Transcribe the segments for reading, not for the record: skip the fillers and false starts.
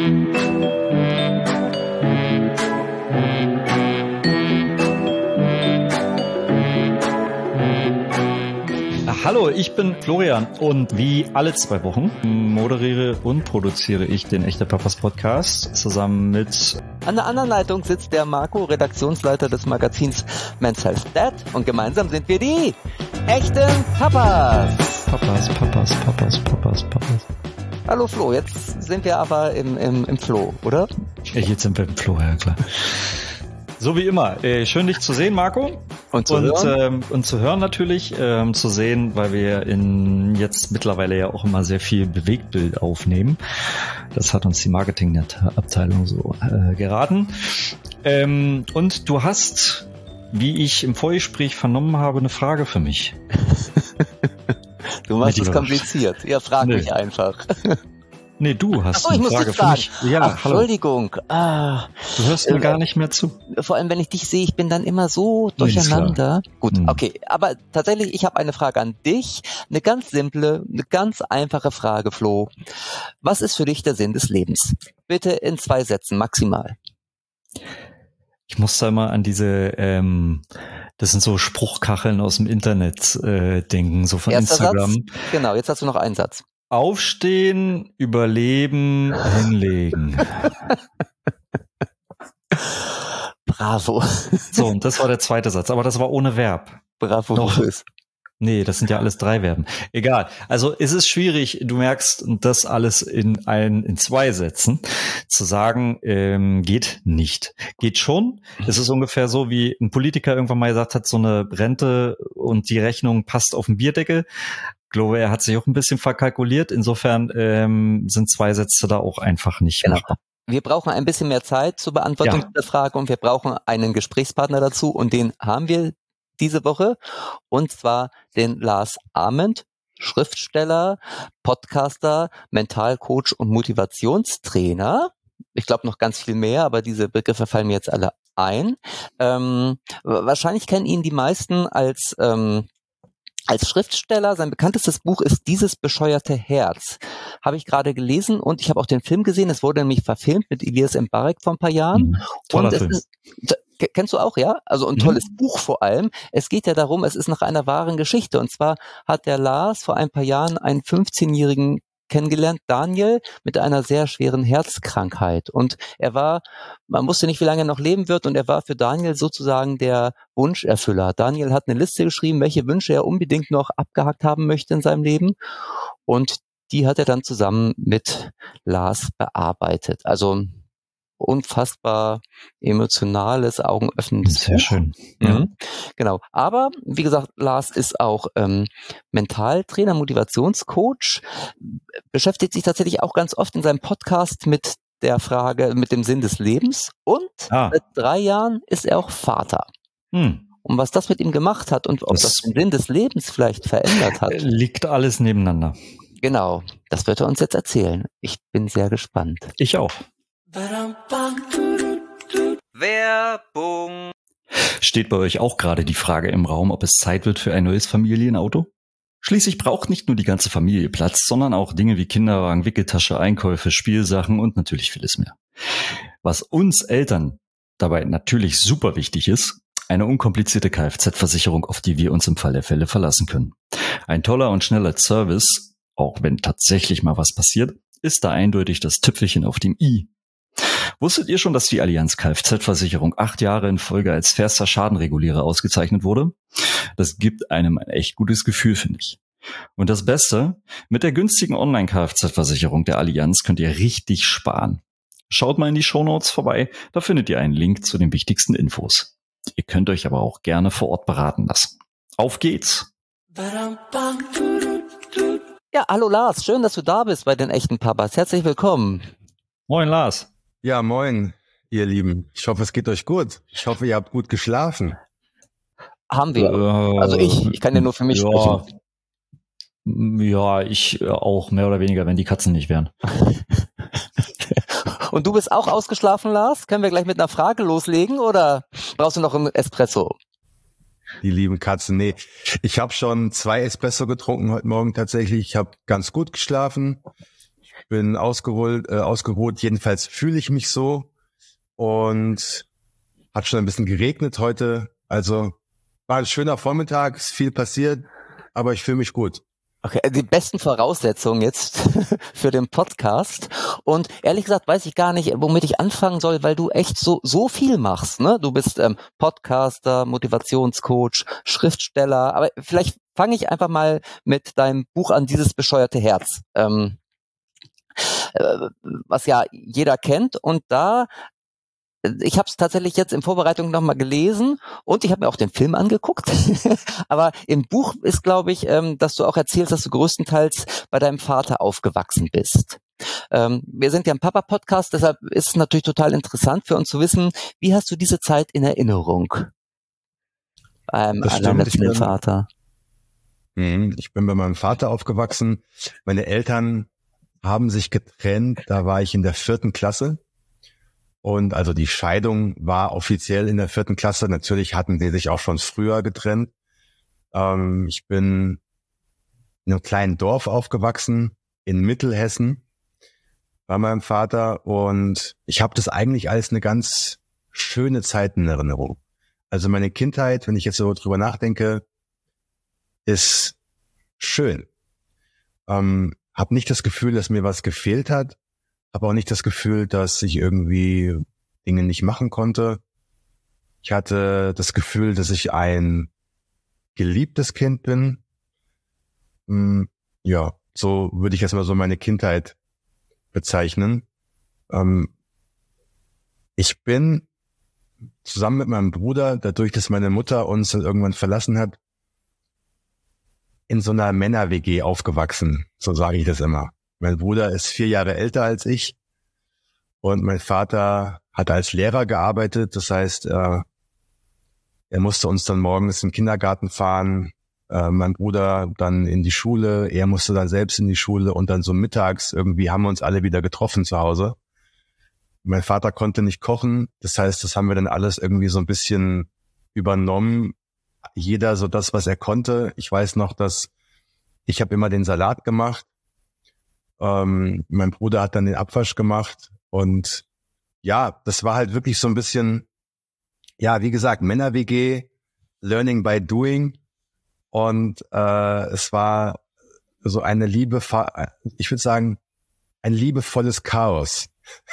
Hallo, ich bin Florian und wie alle 2 Wochen moderiere und produziere ich den Echte Papas Podcast zusammen mit... An der anderen Leitung sitzt der Marco, Redaktionsleiter des Magazins Men's Health Dad, und gemeinsam sind wir die Echten Papas. Papas. Hallo Flo, jetzt sind wir aber im Flo, oder? Ja, jetzt sind wir im Flo, ja klar. So wie immer. Schön, dich zu sehen, Marco. Und zu hören natürlich. Zu sehen, weil wir jetzt mittlerweile ja auch immer sehr viel Bewegtbild aufnehmen. Das hat uns die Marketingabteilung so geraten. Und du hast, wie ich im Vorgespräch vernommen habe, eine Frage für mich. Du machst es kompliziert. Ja, frag mich einfach. Nee, du hast eine Frage für mich. Ja, ach, Entschuldigung. Du hörst mir gar nicht mehr zu. Vor allem, wenn ich dich sehe, ich bin dann immer so durcheinander. Gut, okay. Aber tatsächlich, ich habe eine Frage an dich. Eine ganz simple, eine ganz einfache Frage, Flo. Was ist für dich der Sinn des Lebens? Bitte in 2 Sätzen maximal. Ich muss da immer an diese, das sind so Spruchkacheln aus dem Internet denken, so von Erster Instagram. Satz? Genau, jetzt hast du noch einen Satz. Aufstehen, überleben, hinlegen. Bravo. So, und das war der zweite Satz, aber das war ohne Verb. Bravo. Doch. Nee, das sind ja alles 3 Verben. Egal. Also es ist schwierig, du merkst, das alles in 2 Sätzen zu sagen, geht nicht. Geht schon. Es ist ungefähr so, wie ein Politiker irgendwann mal gesagt hat, so eine Rente und die Rechnung passt auf den Bierdeckel. Ich glaube, er hat sich auch ein bisschen verkalkuliert. Insofern sind 2 Sätze da auch einfach nicht machbar. Wir brauchen ein bisschen mehr Zeit zur Beantwortung der Frage und wir brauchen einen Gesprächspartner dazu und den haben wir diese Woche, und zwar den Lars Ament, Schriftsteller, Podcaster, Mentalcoach und Motivationstrainer. Ich glaube noch ganz viel mehr, aber diese Begriffe fallen mir jetzt alle ein. Wahrscheinlich kennen ihn die meisten als Schriftsteller. Sein bekanntestes Buch ist Dieses bescheuerte Herz. Habe ich gerade gelesen und ich habe auch den Film gesehen. Es wurde nämlich verfilmt mit Elias Mbarek vor ein paar Jahren. Toller Film. Kennst du auch, ja? Also ein tolles Buch vor allem. Es geht ja darum, es ist nach einer wahren Geschichte. Und zwar hat der Lars vor ein paar Jahren einen 15-Jährigen kennengelernt, Daniel, mit einer sehr schweren Herzkrankheit. Und man wusste nicht, wie lange er noch leben wird, und er war für Daniel sozusagen der Wunscherfüller. Daniel hat eine Liste geschrieben, welche Wünsche er unbedingt noch abgehakt haben möchte in seinem Leben. Und die hat er dann zusammen mit Lars bearbeitet. Also unfassbar emotionales, augenöffnendes Sehr Buch. schön. Ja. Genau. Aber wie gesagt, Lars ist auch Mentaltrainer, Motivationscoach, beschäftigt sich tatsächlich auch ganz oft in seinem Podcast mit der Frage, mit dem Sinn des Lebens, und seit 3 Jahren ist er auch Vater. Und was das mit ihm gemacht hat und ob das den Sinn des Lebens vielleicht verändert hat. Liegt alles nebeneinander. Genau. Das wird er uns jetzt erzählen. Ich bin sehr gespannt. Ich auch. Werbung. Steht bei euch auch gerade die Frage im Raum, ob es Zeit wird für ein neues Familienauto? Schließlich braucht nicht nur die ganze Familie Platz, sondern auch Dinge wie Kinderwagen, Wickeltasche, Einkäufe, Spielsachen und natürlich vieles mehr. Was uns Eltern dabei natürlich super wichtig ist: eine unkomplizierte Kfz-Versicherung, auf die wir uns im Fall der Fälle verlassen können. Ein toller und schneller Service, auch wenn tatsächlich mal was passiert, ist da eindeutig das Tüpfelchen auf dem i. Wusstet ihr schon, dass die Allianz Kfz-Versicherung 8 Jahre in Folge als fairster Schadenregulierer ausgezeichnet wurde? Das gibt einem ein echt gutes Gefühl, finde ich. Und das Beste: mit der günstigen Online-Kfz-Versicherung der Allianz könnt ihr richtig sparen. Schaut mal in die Shownotes vorbei, da findet ihr einen Link zu den wichtigsten Infos. Ihr könnt euch aber auch gerne vor Ort beraten lassen. Auf geht's! Ja, hallo Lars, schön, dass du da bist bei den Echten Papas. Herzlich willkommen. Moin Lars. Ja, moin, ihr Lieben. Ich hoffe, es geht euch gut. Ich hoffe, ihr habt gut geschlafen. Haben wir. Also ich kann ja nur für mich sprechen. Ja, ich auch, mehr oder weniger, wenn die Katzen nicht wären. Und du bist auch ausgeschlafen, Lars? Können wir gleich mit einer Frage loslegen oder brauchst du noch einen Espresso? Die lieben Katzen, nee. Ich habe schon 2 Espresso getrunken heute Morgen tatsächlich. Ich habe ganz gut geschlafen. Ich bin ausgeruht. Jedenfalls fühle ich mich so. Und hat schon ein bisschen geregnet heute. Also war ein schöner Vormittag, ist viel passiert, aber ich fühle mich gut. Okay, die besten Voraussetzungen jetzt für den Podcast. Und ehrlich gesagt weiß ich gar nicht, womit ich anfangen soll, weil du echt so viel machst. Ne? Du bist Podcaster, Motivationscoach, Schriftsteller. Aber vielleicht fange ich einfach mal mit deinem Buch an, Dieses bescheuerte Herz. Was ja jeder kennt. Und ich habe es tatsächlich jetzt in Vorbereitung nochmal gelesen und ich habe mir auch den Film angeguckt. Aber im Buch ist, glaube ich, dass du auch erzählst, dass du größtenteils bei deinem Vater aufgewachsen bist. Wir sind ja ein Papa-Podcast, deshalb ist es natürlich total interessant für uns zu wissen, wie hast du diese Zeit in Erinnerung beim alleinerziehenden Vater? Ich bin bei meinem Vater aufgewachsen. Meine Eltern haben sich getrennt, da war ich in der 4. Klasse. Und also die Scheidung war offiziell in der 4. Klasse. Natürlich hatten sie sich auch schon früher getrennt. Ich bin in einem kleinen Dorf aufgewachsen, in Mittelhessen, bei meinem Vater. Und ich habe das eigentlich als eine ganz schöne Zeit in Erinnerung. Also meine Kindheit, wenn ich jetzt so drüber nachdenke, ist schön. Hab nicht das Gefühl, dass mir was gefehlt hat. Habe auch nicht das Gefühl, dass ich irgendwie Dinge nicht machen konnte. Ich hatte das Gefühl, dass ich ein geliebtes Kind bin. Ja, so würde ich erstmal so meine Kindheit bezeichnen. Ich bin zusammen mit meinem Bruder, dadurch, dass meine Mutter uns dann irgendwann verlassen hat, in so einer Männer-WG aufgewachsen. So sage ich das immer. Mein Bruder ist 4 Jahre älter als ich und mein Vater hat als Lehrer gearbeitet. Das heißt, er musste uns dann morgens in den Kindergarten fahren, mein Bruder dann in die Schule, er musste dann selbst in die Schule und dann so mittags irgendwie haben wir uns alle wieder getroffen zu Hause. Mein Vater konnte nicht kochen, das heißt, das haben wir dann alles irgendwie so ein bisschen übernommen. Jeder so das, was er konnte. Ich weiß noch, dass ich habe immer den Salat gemacht. Mein Bruder hat dann den Abwasch gemacht und ja, das war halt wirklich so ein bisschen, ja, wie gesagt, Männer-WG, Learning by Doing und es war so eine ich würde sagen, ein liebevolles Chaos.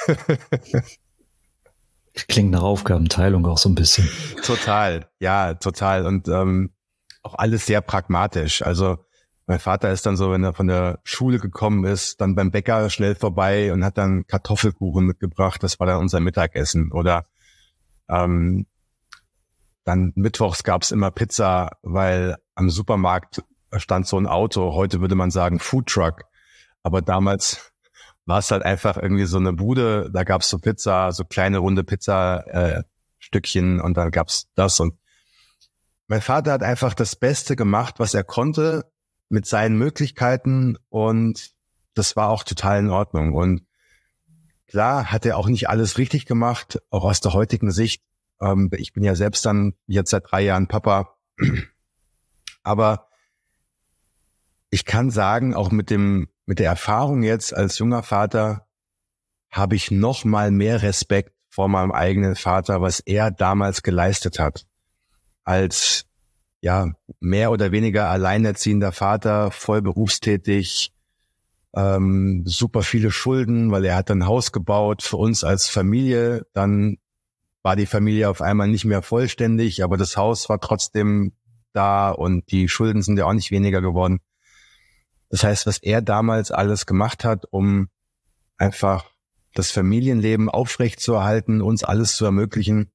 Klingt nach Aufgabenteilung auch so ein bisschen. Total, ja, total und auch alles sehr pragmatisch, also mein Vater ist dann so, wenn er von der Schule gekommen ist, dann beim Bäcker schnell vorbei und hat dann Kartoffelkuchen mitgebracht. Das war dann unser Mittagessen. Oder dann mittwochs gab's immer Pizza, weil am Supermarkt stand so ein Auto. Heute würde man sagen Foodtruck. Aber damals war es halt einfach irgendwie so eine Bude. Da gab's so Pizza, so kleine runde Pizza-Stückchen und dann gab's das. Und mein Vater hat einfach das Beste gemacht, was er konnte, mit seinen Möglichkeiten und das war auch total in Ordnung. Und klar hat er auch nicht alles richtig gemacht, auch aus der heutigen Sicht. Ich bin ja selbst dann jetzt seit 3 Jahren Papa. Aber ich kann sagen, auch mit der Erfahrung jetzt als junger Vater habe ich noch mal mehr Respekt vor meinem eigenen Vater, was er damals geleistet hat. Als ja, mehr oder weniger alleinerziehender Vater, voll berufstätig, super viele Schulden, weil er hat ein Haus gebaut für uns als Familie. Dann war die Familie auf einmal nicht mehr vollständig, aber das Haus war trotzdem da und die Schulden sind ja auch nicht weniger geworden. Das heißt, was er damals alles gemacht hat, um einfach das Familienleben aufrechtzuerhalten, uns alles zu ermöglichen,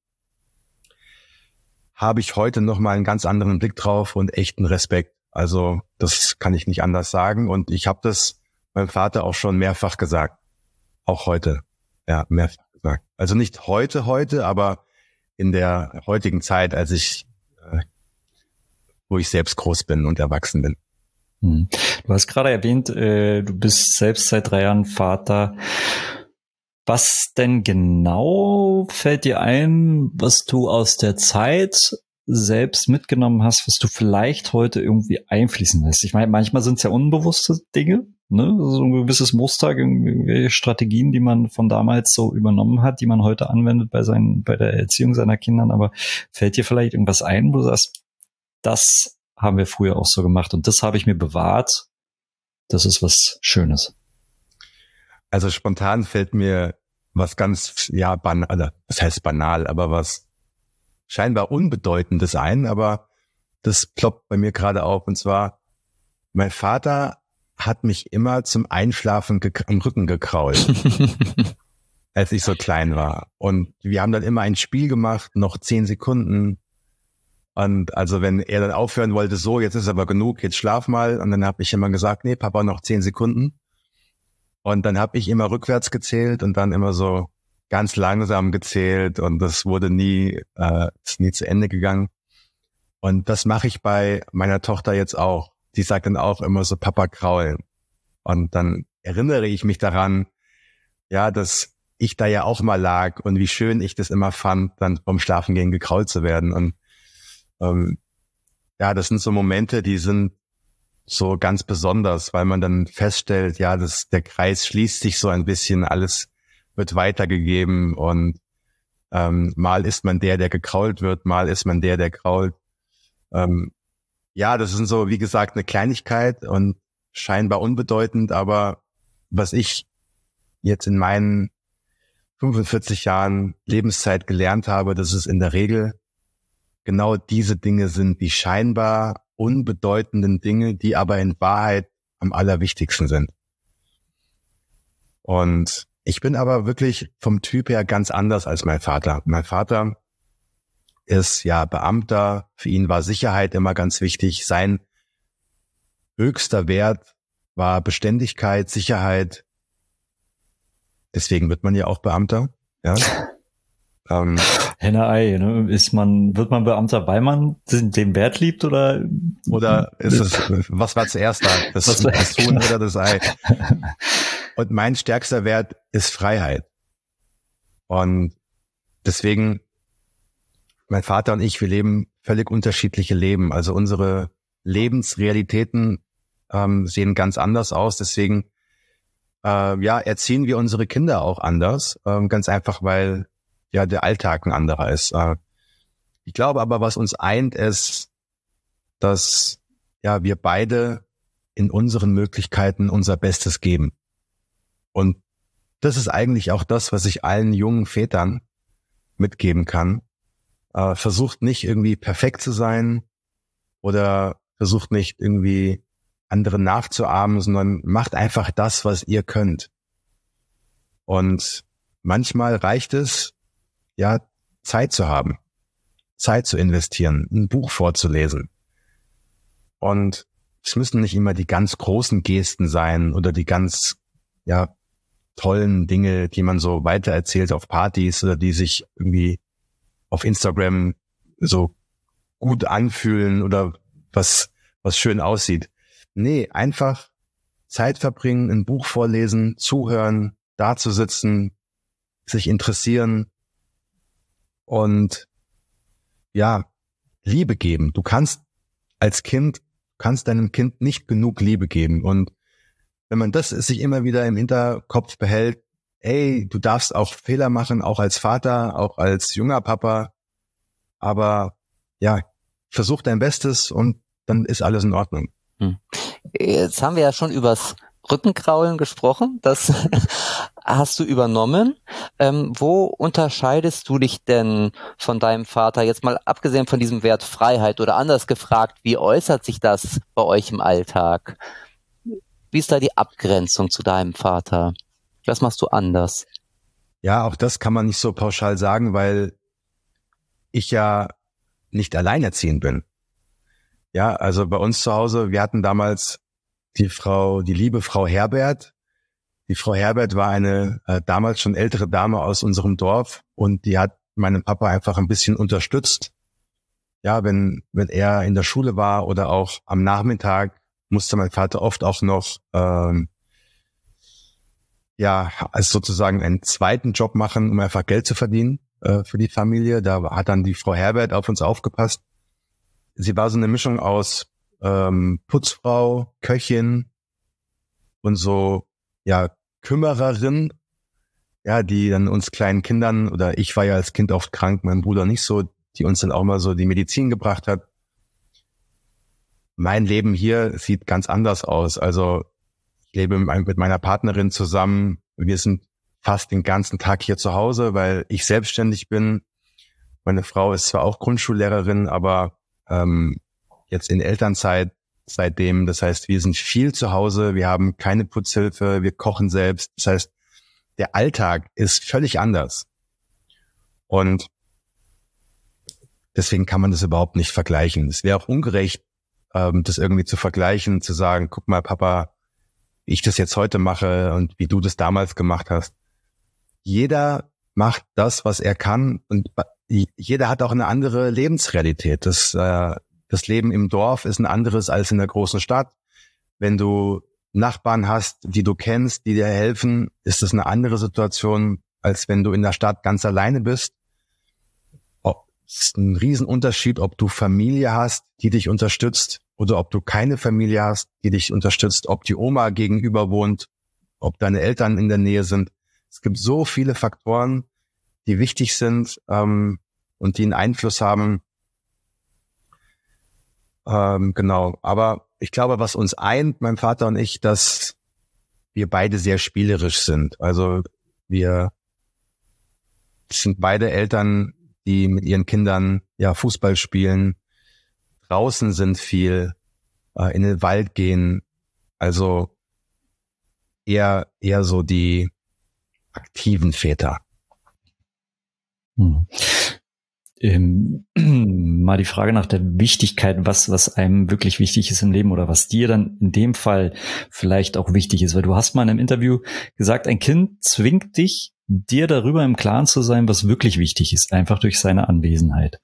habe ich heute noch mal einen ganz anderen Blick drauf und echten Respekt. Also das kann ich nicht anders sagen. Und ich habe das meinem Vater auch schon mehrfach gesagt. Auch heute. Ja, mehrfach gesagt. Also nicht heute, aber in der heutigen Zeit, wo ich selbst groß bin und erwachsen bin. Du hast gerade erwähnt, du bist selbst seit 3 Jahren Vater. Was denn genau fällt dir ein, was du aus der Zeit selbst mitgenommen hast, was du vielleicht heute irgendwie einfließen lässt? Ich meine, manchmal sind es ja unbewusste Dinge, ne? So ein gewisses Muster, irgendwelche Strategien, die man von damals so übernommen hat, die man heute anwendet bei der Erziehung seiner Kindern. Aber fällt dir vielleicht irgendwas ein, wo du sagst, das haben wir früher auch so gemacht und das habe ich mir bewahrt. Das ist was Schönes. Also spontan fällt mir was ganz, banal, das heißt banal, aber was scheinbar Unbedeutendes ein, aber das ploppt bei mir gerade auf. Und zwar, mein Vater hat mich immer zum Einschlafen am Rücken gekrault, als ich so klein war. Und wir haben dann immer ein Spiel gemacht, noch 10 Sekunden. Und also wenn er dann aufhören wollte, so, jetzt ist aber genug, jetzt schlaf mal. Und dann habe ich immer gesagt, nee, Papa, noch 10 Sekunden. Und dann habe ich immer rückwärts gezählt und dann immer so ganz langsam gezählt und das wurde ist nie zu Ende gegangen. Und das mache ich bei meiner Tochter jetzt auch. Die sagt dann auch immer so, Papa, kraulen. Und dann erinnere ich mich daran, ja, dass ich da ja auch mal lag und wie schön ich das immer fand, dann vom Schlafengehen gekrault zu werden. Und das sind so Momente, die sind so ganz besonders, weil man dann feststellt, ja, der Kreis schließt sich so ein bisschen, alles wird weitergegeben und mal ist man der gekrault wird, mal ist man der krault. Das ist so, wie gesagt, eine Kleinigkeit und scheinbar unbedeutend, aber was ich jetzt in meinen 45 Jahren Lebenszeit gelernt habe, dass es in der Regel genau diese Dinge sind, die scheinbar unbedeutenden Dinge, die aber in Wahrheit am allerwichtigsten sind. Und ich bin aber wirklich vom Typ her ganz anders als mein Vater. Mein Vater ist ja Beamter, für ihn war Sicherheit immer ganz wichtig. Sein höchster Wert war Beständigkeit, Sicherheit. Deswegen wird man ja auch Beamter. Ja. Henne-Ei, ne? Wird man Beamter, weil man den Wert liebt oder ist es, was war zuerst da? Das Huhn oder das Ei? Und mein stärkster Wert ist Freiheit. Und deswegen, mein Vater und ich, wir leben völlig unterschiedliche Leben. Also unsere Lebensrealitäten sehen ganz anders aus. Deswegen erziehen wir unsere Kinder auch anders. Ganz einfach, weil ja der Alltag ein anderer ist. Ich glaube aber, was uns eint, ist, dass wir beide in unseren Möglichkeiten unser Bestes geben. Und das ist eigentlich auch das, was ich allen jungen Vätern mitgeben kann. Versucht nicht irgendwie perfekt zu sein oder versucht nicht irgendwie anderen nachzuahmen, sondern macht einfach das, was ihr könnt. Und manchmal reicht es, Zeit zu haben, Zeit zu investieren, ein Buch vorzulesen. Und es müssen nicht immer die ganz großen Gesten sein oder die ganz, tollen Dinge, die man so weitererzählt auf Partys oder die sich irgendwie auf Instagram so gut anfühlen oder was schön aussieht. Nee, einfach Zeit verbringen, ein Buch vorlesen, zuhören, da zu sitzen, sich interessieren und Liebe geben. Du kannst deinem Kind nicht genug Liebe geben. Und wenn man das sich immer wieder im Hinterkopf behält, du darfst auch Fehler machen, auch als Vater, auch als junger Papa, aber versuch dein Bestes und dann ist alles in Ordnung. Jetzt haben wir ja schon übers Rückenkraulen gesprochen, das hast du übernommen. Wo unterscheidest du dich denn von deinem Vater, jetzt mal abgesehen von diesem Wert Freiheit oder anders gefragt, wie äußert sich das bei euch im Alltag? Wie ist da die Abgrenzung zu deinem Vater? Was machst du anders? Ja, auch das kann man nicht so pauschal sagen, weil ich ja nicht alleinerziehend bin. Ja, also bei uns zu Hause, wir hatten damals die liebe Frau Herbert. Die Frau Herbert war eine damals schon ältere Dame aus unserem Dorf und die hat meinen Papa einfach ein bisschen unterstützt. Ja, wenn er in der Schule war oder auch am Nachmittag, musste mein Vater oft auch noch als sozusagen einen zweiten Job machen, um einfach Geld zu verdienen für die Familie. Da hat dann die Frau Herbert auf uns aufgepasst. sie war so eine Mischung aus Putzfrau, Köchin und so, ja, Kümmererin, ja, die dann uns kleinen Kindern, oder ich war ja als Kind oft krank, mein Bruder nicht so, die uns dann auch mal so die Medizin gebracht hat. Mein Leben hier sieht ganz anders aus. Also ich lebe mit meiner Partnerin zusammen. Wir sind fast den ganzen Tag hier zu Hause, weil ich selbstständig bin. Meine Frau ist zwar auch Grundschullehrerin, aber jetzt in Elternzeit seitdem. Das heißt, wir sind viel zu Hause. Wir haben keine Putzhilfe. Wir kochen selbst. Das heißt, der Alltag ist völlig anders. Und deswegen kann man das überhaupt nicht vergleichen. Es wäre auch ungerecht, das irgendwie zu vergleichen, zu sagen, guck mal, Papa, wie ich das jetzt heute mache und wie du das damals gemacht hast. Jeder macht das, was er kann, und jeder hat auch eine andere Lebensrealität. Das Leben im Dorf ist ein anderes als in der großen Stadt. Wenn du Nachbarn hast, die du kennst, die dir helfen, ist das eine andere Situation, als wenn du in der Stadt ganz alleine bist. Es ist ein Riesenunterschied, ob du Familie hast, die dich unterstützt, oder ob du keine Familie hast, die dich unterstützt, ob die Oma gegenüber wohnt, ob deine Eltern in der Nähe sind. Es gibt so viele Faktoren, die wichtig sind und die einen Einfluss haben. Genau, aber ich glaube, was uns eint, mein Vater und ich, dass wir beide sehr spielerisch sind. Also wir sind beide Eltern, die mit ihren Kindern ja Fußball spielen, draußen sind viel, in den Wald gehen. Also eher so die aktiven Väter. Mal die Frage nach der Wichtigkeit, was einem wirklich wichtig ist im Leben oder was dir dann in dem Fall vielleicht auch wichtig ist. Weil du hast mal in einem Interview gesagt, ein Kind zwingt dich, dir darüber im Klaren zu sein, was wirklich wichtig ist, einfach durch seine Anwesenheit.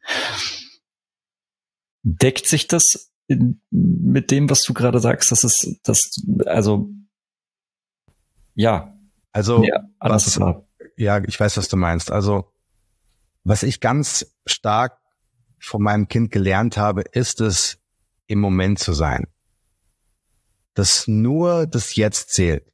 Deckt sich das mit dem, was du gerade sagst, dass es das, also ja. Also ja, ich weiß, was du meinst. Also was ich ganz stark von meinem Kind gelernt habe, ist es, im Moment zu sein. Dass nur das Jetzt zählt.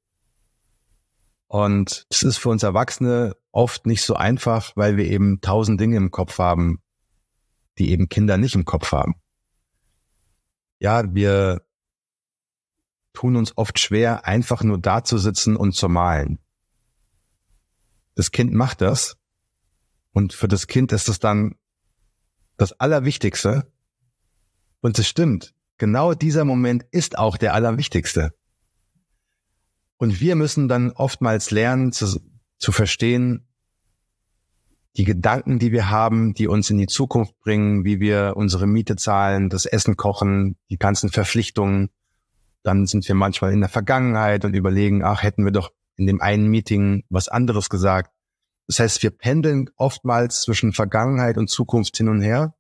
Und es ist für uns Erwachsene oft nicht so einfach, weil wir eben 1000 Dinge im Kopf haben, die eben Kinder nicht im Kopf haben. Ja, wir tun uns oft schwer, einfach nur da zu sitzen und zu malen. Das Kind macht das. Und für das Kind ist es dann das Allerwichtigste. Und es stimmt, genau dieser Moment ist auch der Allerwichtigste. Und wir müssen dann oftmals lernen zu verstehen, die Gedanken, die wir haben, die uns in die Zukunft bringen, wie wir unsere Miete zahlen, das Essen kochen, die ganzen Verpflichtungen. Dann sind wir manchmal in der Vergangenheit und überlegen, hätten wir doch in dem einen Meeting was anderes gesagt. Das heißt, wir pendeln oftmals zwischen Vergangenheit und Zukunft hin und her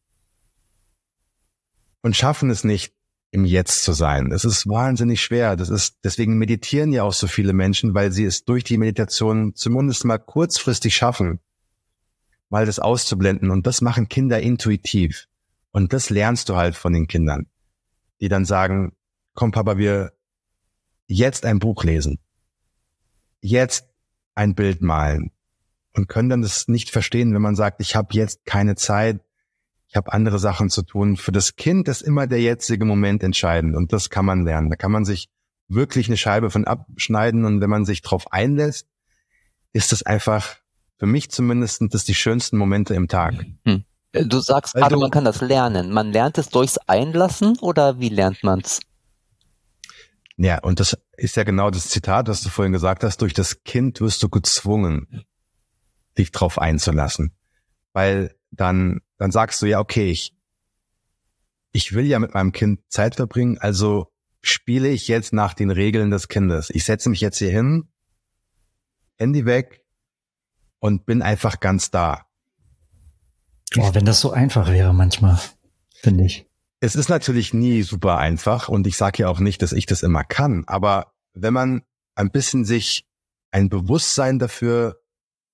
und schaffen es nicht, im Jetzt zu sein. Es ist wahnsinnig schwer. Deswegen meditieren ja auch so viele Menschen, weil sie es durch die Meditation zumindest mal kurzfristig schaffen, mal das auszublenden. Und das machen Kinder intuitiv. Und das lernst du halt von den Kindern, die dann sagen, komm Papa, wir jetzt ein Buch lesen, jetzt ein Bild malen. Und können dann das nicht verstehen, wenn man sagt, ich habe jetzt keine Zeit, ich habe andere Sachen zu tun. Für das Kind ist immer der jetzige Moment entscheidend und das kann man lernen. Da kann man sich wirklich eine Scheibe von abschneiden und wenn man sich drauf einlässt, ist das einfach, für mich zumindest, sind das die schönsten Momente im Tag. Du sagst gerade, man kann das lernen. Man lernt es durchs Einlassen oder wie lernt man's? Ja, und das ist ja genau das Zitat, was du vorhin gesagt hast, durch das Kind wirst du gezwungen, dich drauf einzulassen. Weil dann sagst du ja, okay, ich will ja mit meinem Kind Zeit verbringen, also spiele ich jetzt nach den Regeln des Kindes. Ich setze mich jetzt hier hin, Handy weg und bin einfach ganz da. Oh, wenn das so einfach wäre manchmal, finde ich. Es ist natürlich nie super einfach und ich sage ja auch nicht, dass ich das immer kann, aber wenn man ein bisschen sich ein Bewusstsein dafür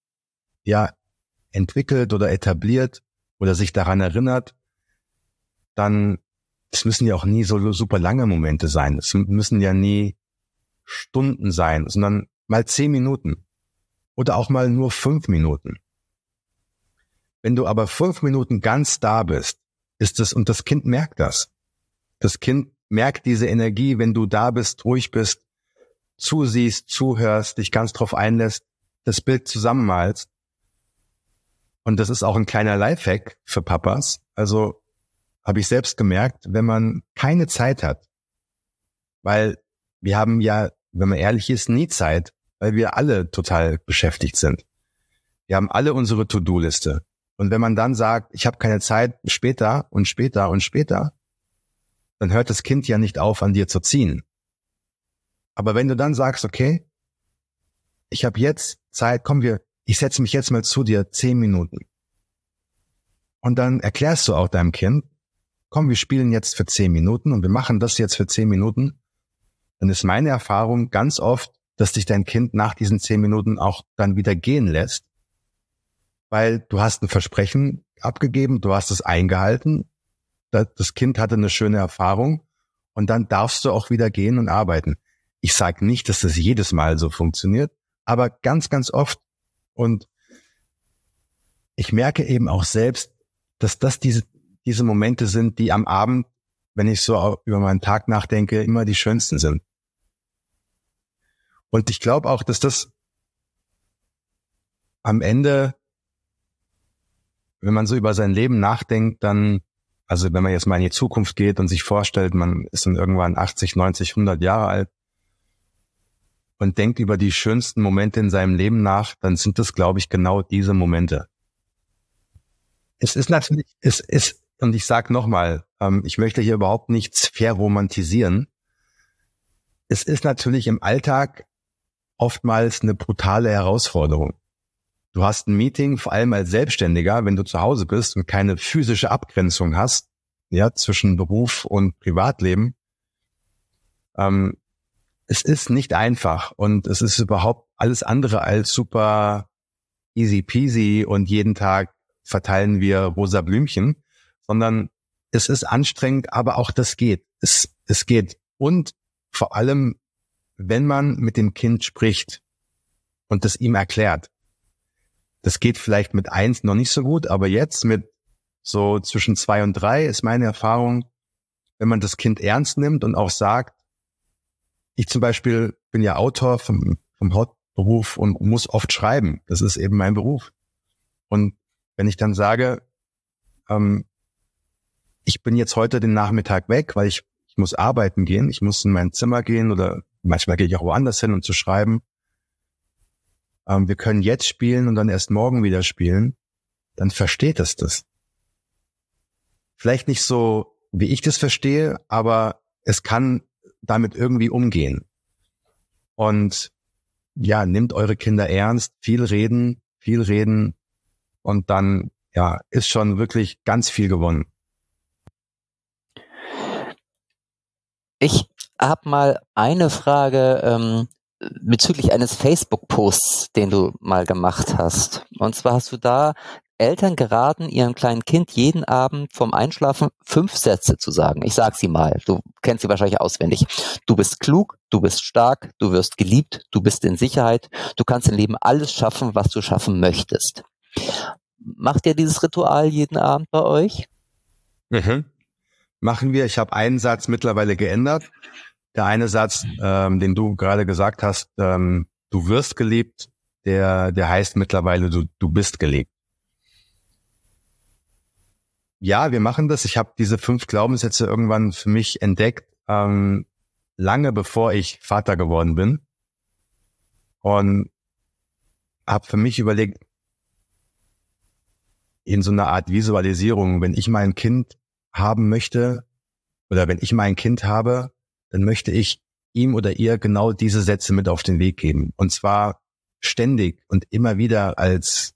entwickelt oder etabliert oder sich daran erinnert, dann, es müssen ja auch nie so super lange Momente sein. Es müssen ja nie Stunden sein, sondern mal 10 Minuten oder auch mal nur 5 Minuten. Wenn du aber 5 Minuten ganz da bist, und das Kind merkt das. Das Kind merkt diese Energie, wenn du da bist, ruhig bist, zusiehst, zuhörst, dich ganz drauf einlässt, das Bild zusammenmalst. Und das ist auch ein kleiner Lifehack für Papas. Also habe ich selbst gemerkt, wenn man keine Zeit hat, weil wir haben ja, wenn man ehrlich ist, nie Zeit, weil wir alle total beschäftigt sind. Wir haben alle unsere To-Do-Liste. Und wenn man dann sagt, ich habe keine Zeit, später und später und später, dann hört das Kind ja nicht auf, an dir zu ziehen. Aber wenn du dann sagst, okay, ich habe jetzt Zeit, ich setze mich jetzt mal zu dir 10 Minuten. Und dann erklärst du auch deinem Kind, komm, wir spielen jetzt für 10 Minuten und wir machen das jetzt für 10 Minuten. Dann ist meine Erfahrung ganz oft, dass dich dein Kind nach diesen 10 Minuten auch dann wieder gehen lässt, weil du hast ein Versprechen abgegeben, du hast es eingehalten, das Kind hatte eine schöne Erfahrung und dann darfst du auch wieder gehen und arbeiten. Ich sage nicht, dass das jedes Mal so funktioniert, aber ganz, ganz oft. Und ich merke eben auch selbst, dass das diese Momente sind, die am Abend, wenn ich so über meinen Tag nachdenke, immer die schönsten sind. Und ich glaube auch, dass das am Ende, wenn man so über sein Leben nachdenkt, dann, also wenn man jetzt mal in die Zukunft geht und sich vorstellt, man ist dann irgendwann 80, 90, 100 Jahre alt und denkt über die schönsten Momente in seinem Leben nach, dann sind das, glaube ich, genau diese Momente. Es ist natürlich, und ich sage nochmal, ich möchte hier überhaupt nichts verromantisieren. Es ist natürlich im Alltag oftmals eine brutale Herausforderung. Du hast ein Meeting, vor allem als Selbstständiger, wenn du zu Hause bist und keine physische Abgrenzung hast, ja, zwischen Beruf und Privatleben. Es ist nicht einfach und es ist überhaupt alles andere als super easy peasy und jeden Tag verteilen wir rosa Blümchen, sondern es ist anstrengend, aber auch das geht. Es geht. Und vor allem, wenn man mit dem Kind spricht und das ihm erklärt. Das geht vielleicht mit 1 noch nicht so gut, aber jetzt mit so zwischen 2 und 3 ist meine Erfahrung, wenn man das Kind ernst nimmt und auch sagt, ich zum Beispiel bin ja Autor vom Hauptberuf und muss oft schreiben. Das ist eben mein Beruf. Und wenn ich dann sage, ich bin jetzt heute den Nachmittag weg, weil ich muss arbeiten gehen, ich muss in mein Zimmer gehen oder manchmal gehe ich auch woanders hin, um zu schreiben. Wir können jetzt spielen und dann erst morgen wieder spielen, dann versteht es das. Vielleicht nicht so, wie ich das verstehe, aber es kann damit irgendwie umgehen. Und ja, nehmt eure Kinder ernst, viel reden und dann, ja, ist schon wirklich ganz viel gewonnen. Ich habe mal eine Frage bezüglich eines Facebook-Posts, den du mal gemacht hast. Und zwar hast du da Eltern geraten, ihrem kleinen Kind jeden Abend vorm Einschlafen 5 Sätze zu sagen. Ich sag sie mal, du kennst sie wahrscheinlich auswendig. Du bist klug, du bist stark, du wirst geliebt, du bist in Sicherheit, du kannst im Leben alles schaffen, was du schaffen möchtest. Macht ihr dieses Ritual jeden Abend bei euch? Machen wir. Ich habe einen Satz mittlerweile geändert. Der eine Satz, den du gerade gesagt hast, du wirst geliebt, der heißt mittlerweile, du bist geliebt. Ja, wir machen das. Ich habe diese 5 Glaubenssätze irgendwann für mich entdeckt, lange bevor ich Vater geworden bin. Und habe für mich überlegt, in so einer Art Visualisierung, wenn ich mein Kind haben möchte oder wenn ich mein Kind habe, dann möchte ich ihm oder ihr genau diese Sätze mit auf den Weg geben. Und zwar ständig und immer wieder als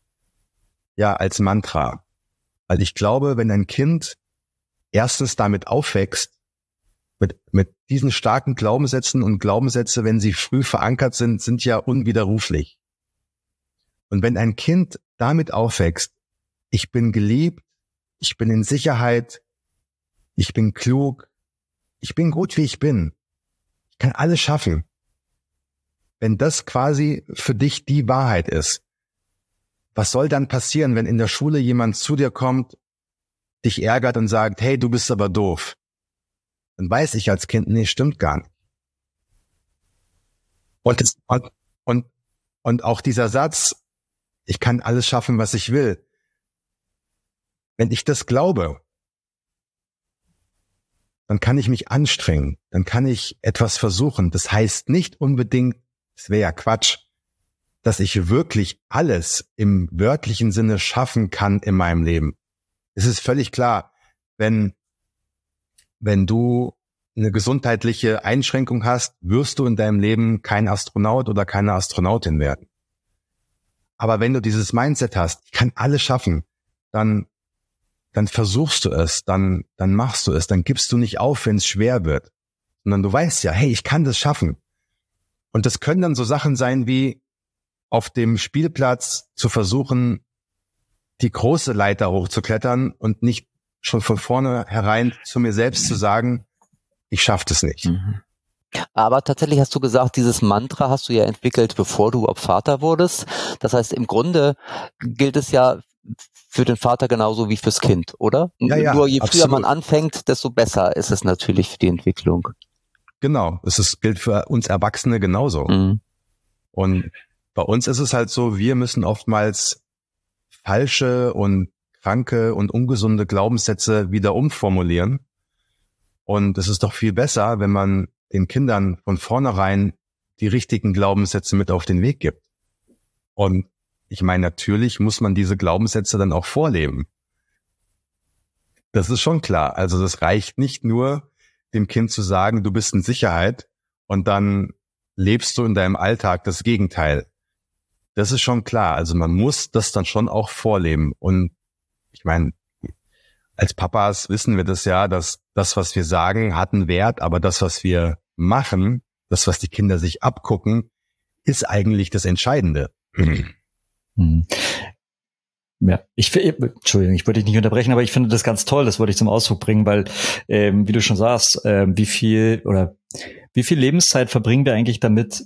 Mantra. Weil ich glaube, wenn ein Kind erstens damit aufwächst, mit diesen starken Glaubenssätzen, und Glaubenssätze, wenn sie früh verankert sind ja unwiderruflich. Und wenn ein Kind damit aufwächst, ich bin geliebt, ich bin in Sicherheit, ich bin klug, ich bin gut, wie ich bin. Ich kann alles schaffen. Wenn das quasi für dich die Wahrheit ist, was soll dann passieren, wenn in der Schule jemand zu dir kommt, dich ärgert und sagt, hey, du bist aber doof? Dann weiß ich als Kind, nee, stimmt gar nicht. Und auch dieser Satz, ich kann alles schaffen, was ich will. Wenn ich das glaube, dann kann ich mich anstrengen, dann kann ich etwas versuchen. Das heißt nicht unbedingt, es wäre ja Quatsch, dass ich wirklich alles im wörtlichen Sinne schaffen kann in meinem Leben. Es ist völlig klar, wenn du eine gesundheitliche Einschränkung hast, wirst du in deinem Leben kein Astronaut oder keine Astronautin werden. Aber wenn du dieses Mindset hast, ich kann alles schaffen, dann versuchst du es, dann machst du es, dann gibst du nicht auf, wenn es schwer wird, sondern du weißt ja, hey, ich kann das schaffen. Und das können dann so Sachen sein wie auf dem Spielplatz zu versuchen, die große Leiter hochzuklettern und nicht schon von vornherein zu mir selbst zu sagen, ich schaffe das nicht. Aber tatsächlich hast du gesagt, dieses Mantra hast du ja entwickelt, bevor du Vater wurdest. Das heißt, im Grunde gilt es ja für den Vater genauso wie fürs Kind, oder? Ja, nur je früher absolut. man anfängt, desto besser ist es natürlich für die Entwicklung. Genau, gilt für uns Erwachsene genauso. Und bei uns ist es halt so, wir müssen oftmals falsche und kranke und ungesunde Glaubenssätze wieder umformulieren. Und es ist doch viel besser, wenn man den Kindern von vornherein die richtigen Glaubenssätze mit auf den Weg gibt. Und ich meine, natürlich muss man diese Glaubenssätze dann auch vorleben. Das ist schon klar. Also das reicht nicht nur, dem Kind zu sagen, du bist in Sicherheit und dann lebst du in deinem Alltag das Gegenteil. Das ist schon klar. Also man muss das dann schon auch vorleben. Und ich meine, als Papas wissen wir das ja, dass das, was wir sagen, hat einen Wert, aber das, was wir machen, das, was die Kinder sich abgucken, ist eigentlich das Entscheidende. Ja, Entschuldigung, ich wollte dich nicht unterbrechen, aber ich finde das ganz toll, das wollte ich zum Ausdruck bringen, weil, wie du schon sagst, wie viel Lebenszeit verbringen wir eigentlich damit,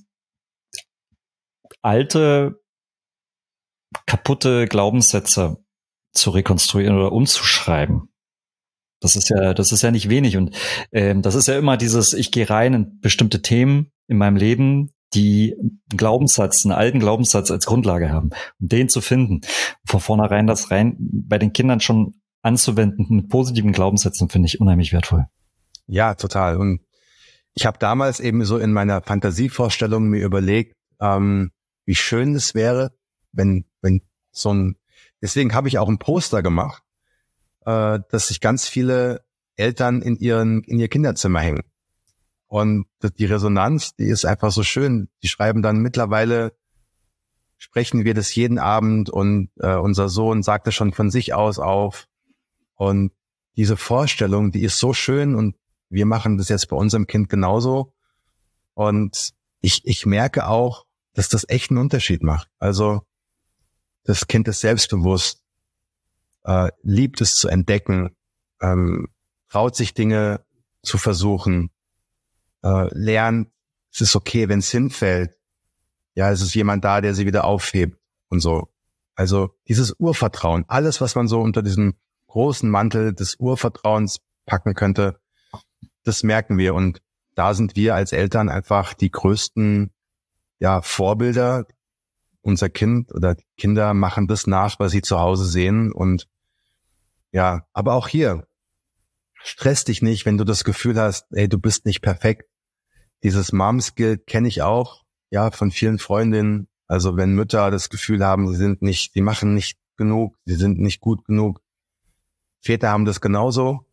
alte, kaputte Glaubenssätze zu rekonstruieren oder umzuschreiben. Das ist ja nicht wenig und das ist ja immer dieses, ich gehe rein in bestimmte Themen in meinem Leben, die einen alten Glaubenssatz als Grundlage haben. Und den zu finden, von vornherein das rein bei den Kindern schon anzuwenden mit positiven Glaubenssätzen, finde ich unheimlich wertvoll. Ja, total. Und ich habe damals eben so in meiner Fantasievorstellung mir überlegt, wie schön es wäre, wenn deswegen habe ich auch ein Poster gemacht, dass sich ganz viele Eltern in ihr Kinderzimmer hängen. Und die Resonanz, die ist einfach so schön. Die schreiben dann, mittlerweile sprechen wir das jeden Abend und unser Sohn sagt es schon von sich aus auf. Und diese Vorstellung, die ist so schön und wir machen das jetzt bei unserem Kind genauso. Und ich merke auch, dass das echt einen Unterschied macht. Also das Kind ist selbstbewusst, liebt es zu entdecken, traut sich Dinge zu versuchen, lernt, es ist okay, wenn es hinfällt. Ja, es ist jemand da, der sie wieder aufhebt und so. Also dieses Urvertrauen, alles, was man so unter diesem großen Mantel des Urvertrauens packen könnte, das merken wir. Und da sind wir als Eltern einfach die größten Vorbilder. Unser Kind oder die Kinder machen das nach, was sie zu Hause sehen. Und ja, aber auch hier, stress dich nicht, wenn du das Gefühl hast, ey, du bist nicht perfekt. Dieses Moms-Guilt kenne ich auch, ja, von vielen Freundinnen. Also wenn Mütter das Gefühl haben, sie machen nicht genug, sie sind nicht gut genug. Väter haben das genauso.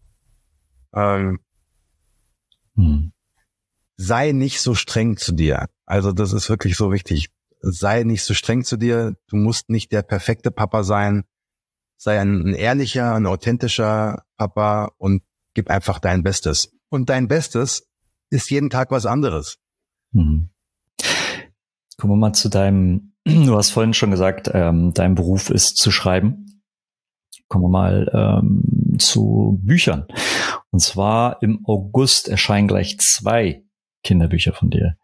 Sei nicht so streng zu dir. Also das ist wirklich so wichtig. Sei nicht so streng zu dir. Du musst nicht der perfekte Papa sein. Sei ein ehrlicher, ein authentischer Papa und gib einfach dein Bestes. Und dein Bestes ist jeden Tag was anderes. Kommen wir mal zu du hast vorhin schon gesagt, dein Beruf ist zu schreiben. Kommen wir mal zu Büchern. Und zwar im August erscheinen gleich 2 Kinderbücher von dir.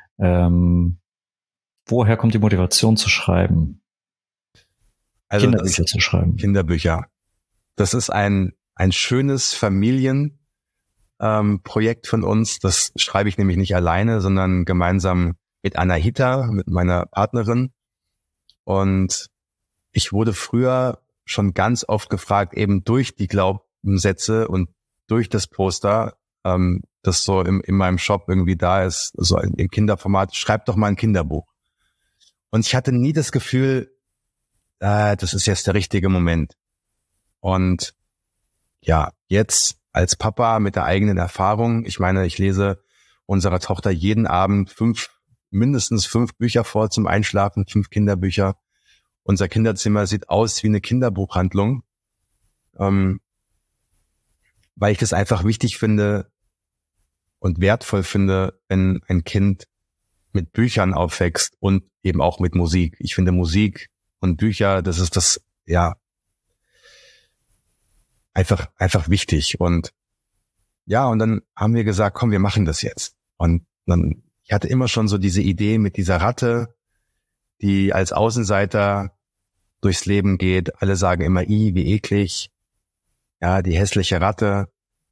Woher kommt die Motivation zu schreiben? Also Kinderbücher zu schreiben. Kinderbücher. Das ist ein schönes Familienprojekt von uns. Das schreibe ich nämlich nicht alleine, sondern gemeinsam mit Anahita, mit meiner Partnerin. Und ich wurde früher schon ganz oft gefragt, eben durch die Glaubenssätze und durch das Poster, das so in meinem Shop irgendwie da ist, so im Kinderformat, schreib doch mal ein Kinderbuch. Und ich hatte nie das Gefühl, das ist jetzt der richtige Moment. Und ja, jetzt als Papa mit der eigenen Erfahrung, ich meine, ich lese unserer Tochter jeden Abend mindestens 5 Bücher vor zum Einschlafen, 5 Kinderbücher. Unser Kinderzimmer sieht aus wie eine Kinderbuchhandlung, weil ich das einfach wichtig finde und wertvoll finde, wenn ein Kind mit Büchern aufwächst und eben auch mit Musik. Ich finde Musik und Bücher, das ist das, ja, einfach wichtig. Und ja, und dann haben wir gesagt, komm, wir machen das jetzt. Und dann, ich hatte immer schon so diese Idee mit dieser Ratte, die als Außenseiter durchs Leben geht. Alle sagen immer, wie eklig. Ja, die hässliche Ratte.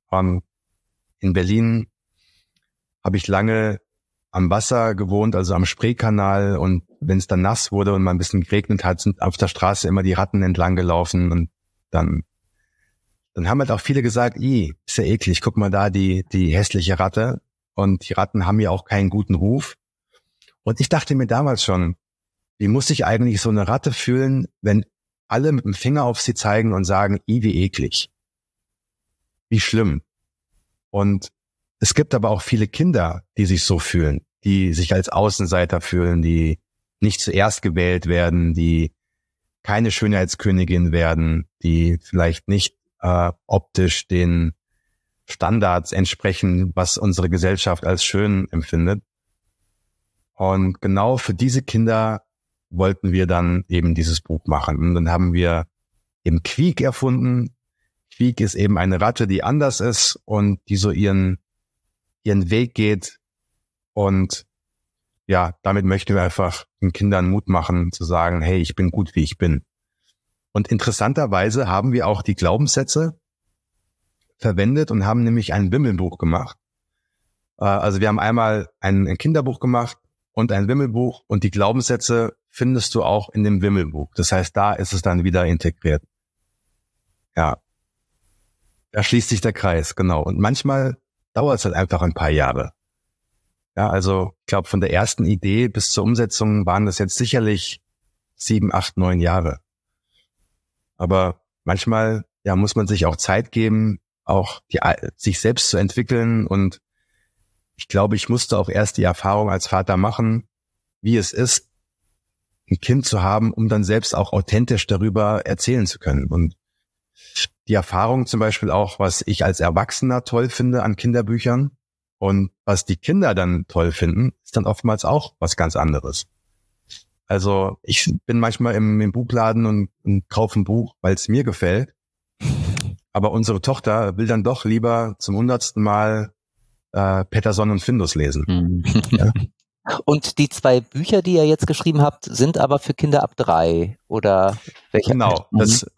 In Berlin habe ich lange am Wasser gewohnt, also am Spreekanal. Und wenn es dann nass wurde und mal ein bisschen geregnet hat, sind auf der Straße immer die Ratten entlang gelaufen. Und dann haben halt auch viele gesagt, ist ja eklig, guck mal da, die hässliche Ratte. Und die Ratten haben ja auch keinen guten Ruf. Und ich dachte mir damals schon, wie muss sich eigentlich so eine Ratte fühlen, wenn alle mit dem Finger auf sie zeigen und sagen, wie eklig. Wie schlimm. Und es gibt aber auch viele Kinder, die sich so fühlen, die sich als Außenseiter fühlen, die nicht zuerst gewählt werden, die keine Schönheitskönigin werden, die vielleicht nicht optisch den Standards entsprechen, was unsere Gesellschaft als schön empfindet. Und genau für diese Kinder wollten wir dann eben dieses Buch machen. Und dann haben wir eben Quiek erfunden. Quiek ist eben eine Ratte, die anders ist und die so ihren Weg geht. Und ja, damit möchten wir einfach den Kindern Mut machen, zu sagen, hey, ich bin gut, wie ich bin. Und interessanterweise haben wir auch die Glaubenssätze verwendet und haben nämlich ein Wimmelbuch gemacht. Also wir haben einmal ein Kinderbuch gemacht und ein Wimmelbuch und die Glaubenssätze findest du auch in dem Wimmelbuch. Das heißt, da ist es dann wieder integriert. Ja, da schließt sich der Kreis, genau. Und manchmal dauert es halt einfach ein paar Jahre. Ja, also ich glaube, von der ersten Idee bis zur Umsetzung waren das jetzt sicherlich 7, 8, 9 Jahre. Aber manchmal muss man sich auch Zeit geben, auch sich selbst zu entwickeln. Und ich glaube, ich musste auch erst die Erfahrung als Vater machen, wie es ist, ein Kind zu haben, um dann selbst auch authentisch darüber erzählen zu können. Und die Erfahrung zum Beispiel auch, was ich als Erwachsener toll finde an Kinderbüchern und was die Kinder dann toll finden, ist dann oftmals auch was ganz anderes. Also ich bin manchmal im Buchladen und kaufe ein Buch, weil es mir gefällt. Aber unsere Tochter will dann doch lieber zum 100. Mal Petterson und Findus lesen. Ja. Und die 2 Bücher, die ihr jetzt geschrieben habt, sind aber für Kinder ab 3 oder welche? Genau,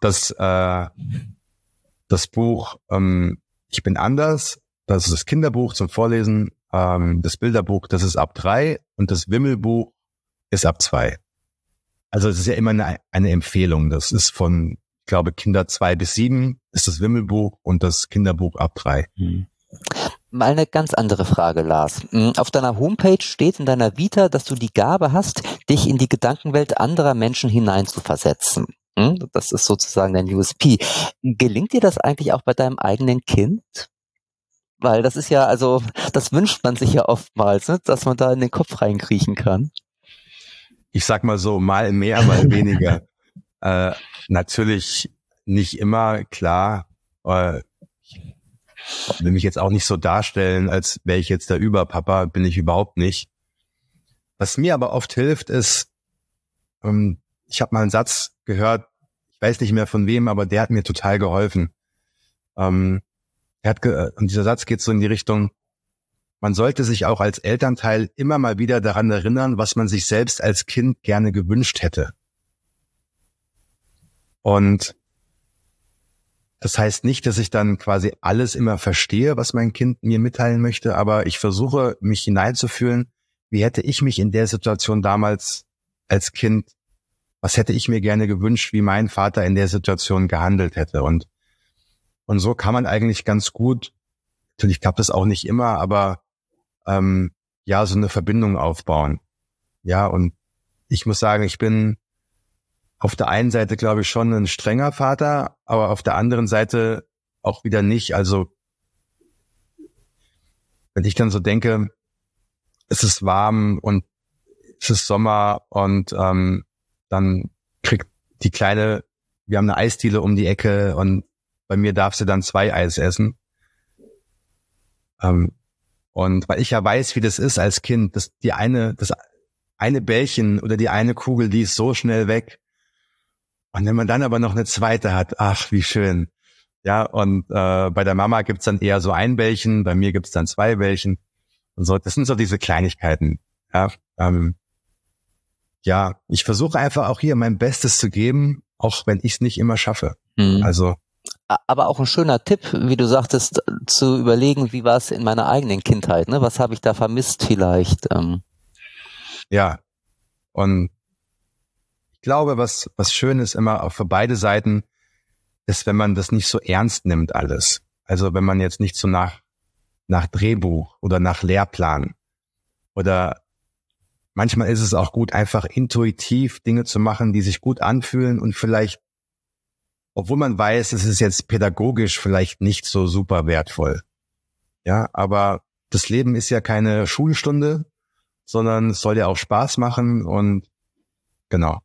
das Buch Ich bin anders, das ist das Kinderbuch zum Vorlesen, das Bilderbuch, das ist ab 3 und das Wimmelbuch ist ab 2. Also es ist ja immer eine Empfehlung. Das ist von, ich glaube, Kinder 2 bis 7 ist das Wimmelbuch und das Kinderbuch ab 3. Mal eine ganz andere Frage, Lars. Auf deiner Homepage steht in deiner Vita, dass du die Gabe hast, dich in die Gedankenwelt anderer Menschen hineinzuversetzen. Das ist sozusagen dein USP. Gelingt dir das eigentlich auch bei deinem eigenen Kind? Weil das ist ja, also das wünscht man sich ja oftmals, ne? Dass man da in den Kopf reinkriechen kann. Ich sag mal so, mal mehr, mal weniger. Natürlich nicht immer, klar. Ich will mich jetzt auch nicht so darstellen, als wäre ich jetzt der Überpapa, bin ich überhaupt nicht. Was mir aber oft hilft, ist, ich habe mal einen Satz gehört, ich weiß nicht mehr von wem, aber der hat mir total geholfen. Und dieser Satz geht so in die Richtung, man sollte sich auch als Elternteil immer mal wieder daran erinnern, was man sich selbst als Kind gerne gewünscht hätte. Und das heißt nicht, dass ich dann quasi alles immer verstehe, was mein Kind mir mitteilen möchte, aber ich versuche, mich hineinzufühlen, wie hätte ich mich in der Situation damals als Kind, was hätte ich mir gerne gewünscht, wie mein Vater in der Situation gehandelt hätte. Und so kann man eigentlich ganz gut, natürlich klappt das auch nicht immer, aber so eine Verbindung aufbauen. Ja, und ich muss sagen, ich bin auf der einen Seite, glaube ich, schon ein strenger Vater, aber auf der anderen Seite auch wieder nicht. Also wenn ich dann so denke, es ist warm und es ist Sommer und dann kriegt die Kleine, wir haben eine Eisdiele um die Ecke und bei mir darf sie dann 2 Eis essen. Und weil ich ja weiß, wie das ist als Kind, das eine Bällchen oder die eine Kugel, die ist so schnell weg. Und wenn man dann aber noch eine zweite hat, ach, wie schön. Ja, und bei der Mama gibt's dann eher so ein Bällchen, bei mir gibt's dann 2 Bällchen. Und so, das sind so diese Kleinigkeiten. Ja, ich versuche einfach auch hier mein Bestes zu geben, auch wenn ich es nicht immer schaffe. Also aber auch ein schöner Tipp, wie du sagtest, zu überlegen, wie war es in meiner eigenen Kindheit, ne? Was habe ich da vermisst vielleicht? Ja, und ich glaube, was schön ist immer auch für beide Seiten, ist, wenn man das nicht so ernst nimmt alles. Also wenn man jetzt nicht so nach Drehbuch oder nach Lehrplan oder manchmal ist es auch gut, einfach intuitiv Dinge zu machen, die sich gut anfühlen und vielleicht, obwohl man weiß, es ist jetzt pädagogisch vielleicht nicht so super wertvoll. Ja, aber das Leben ist ja keine Schulstunde, sondern es soll ja auch Spaß machen und genau.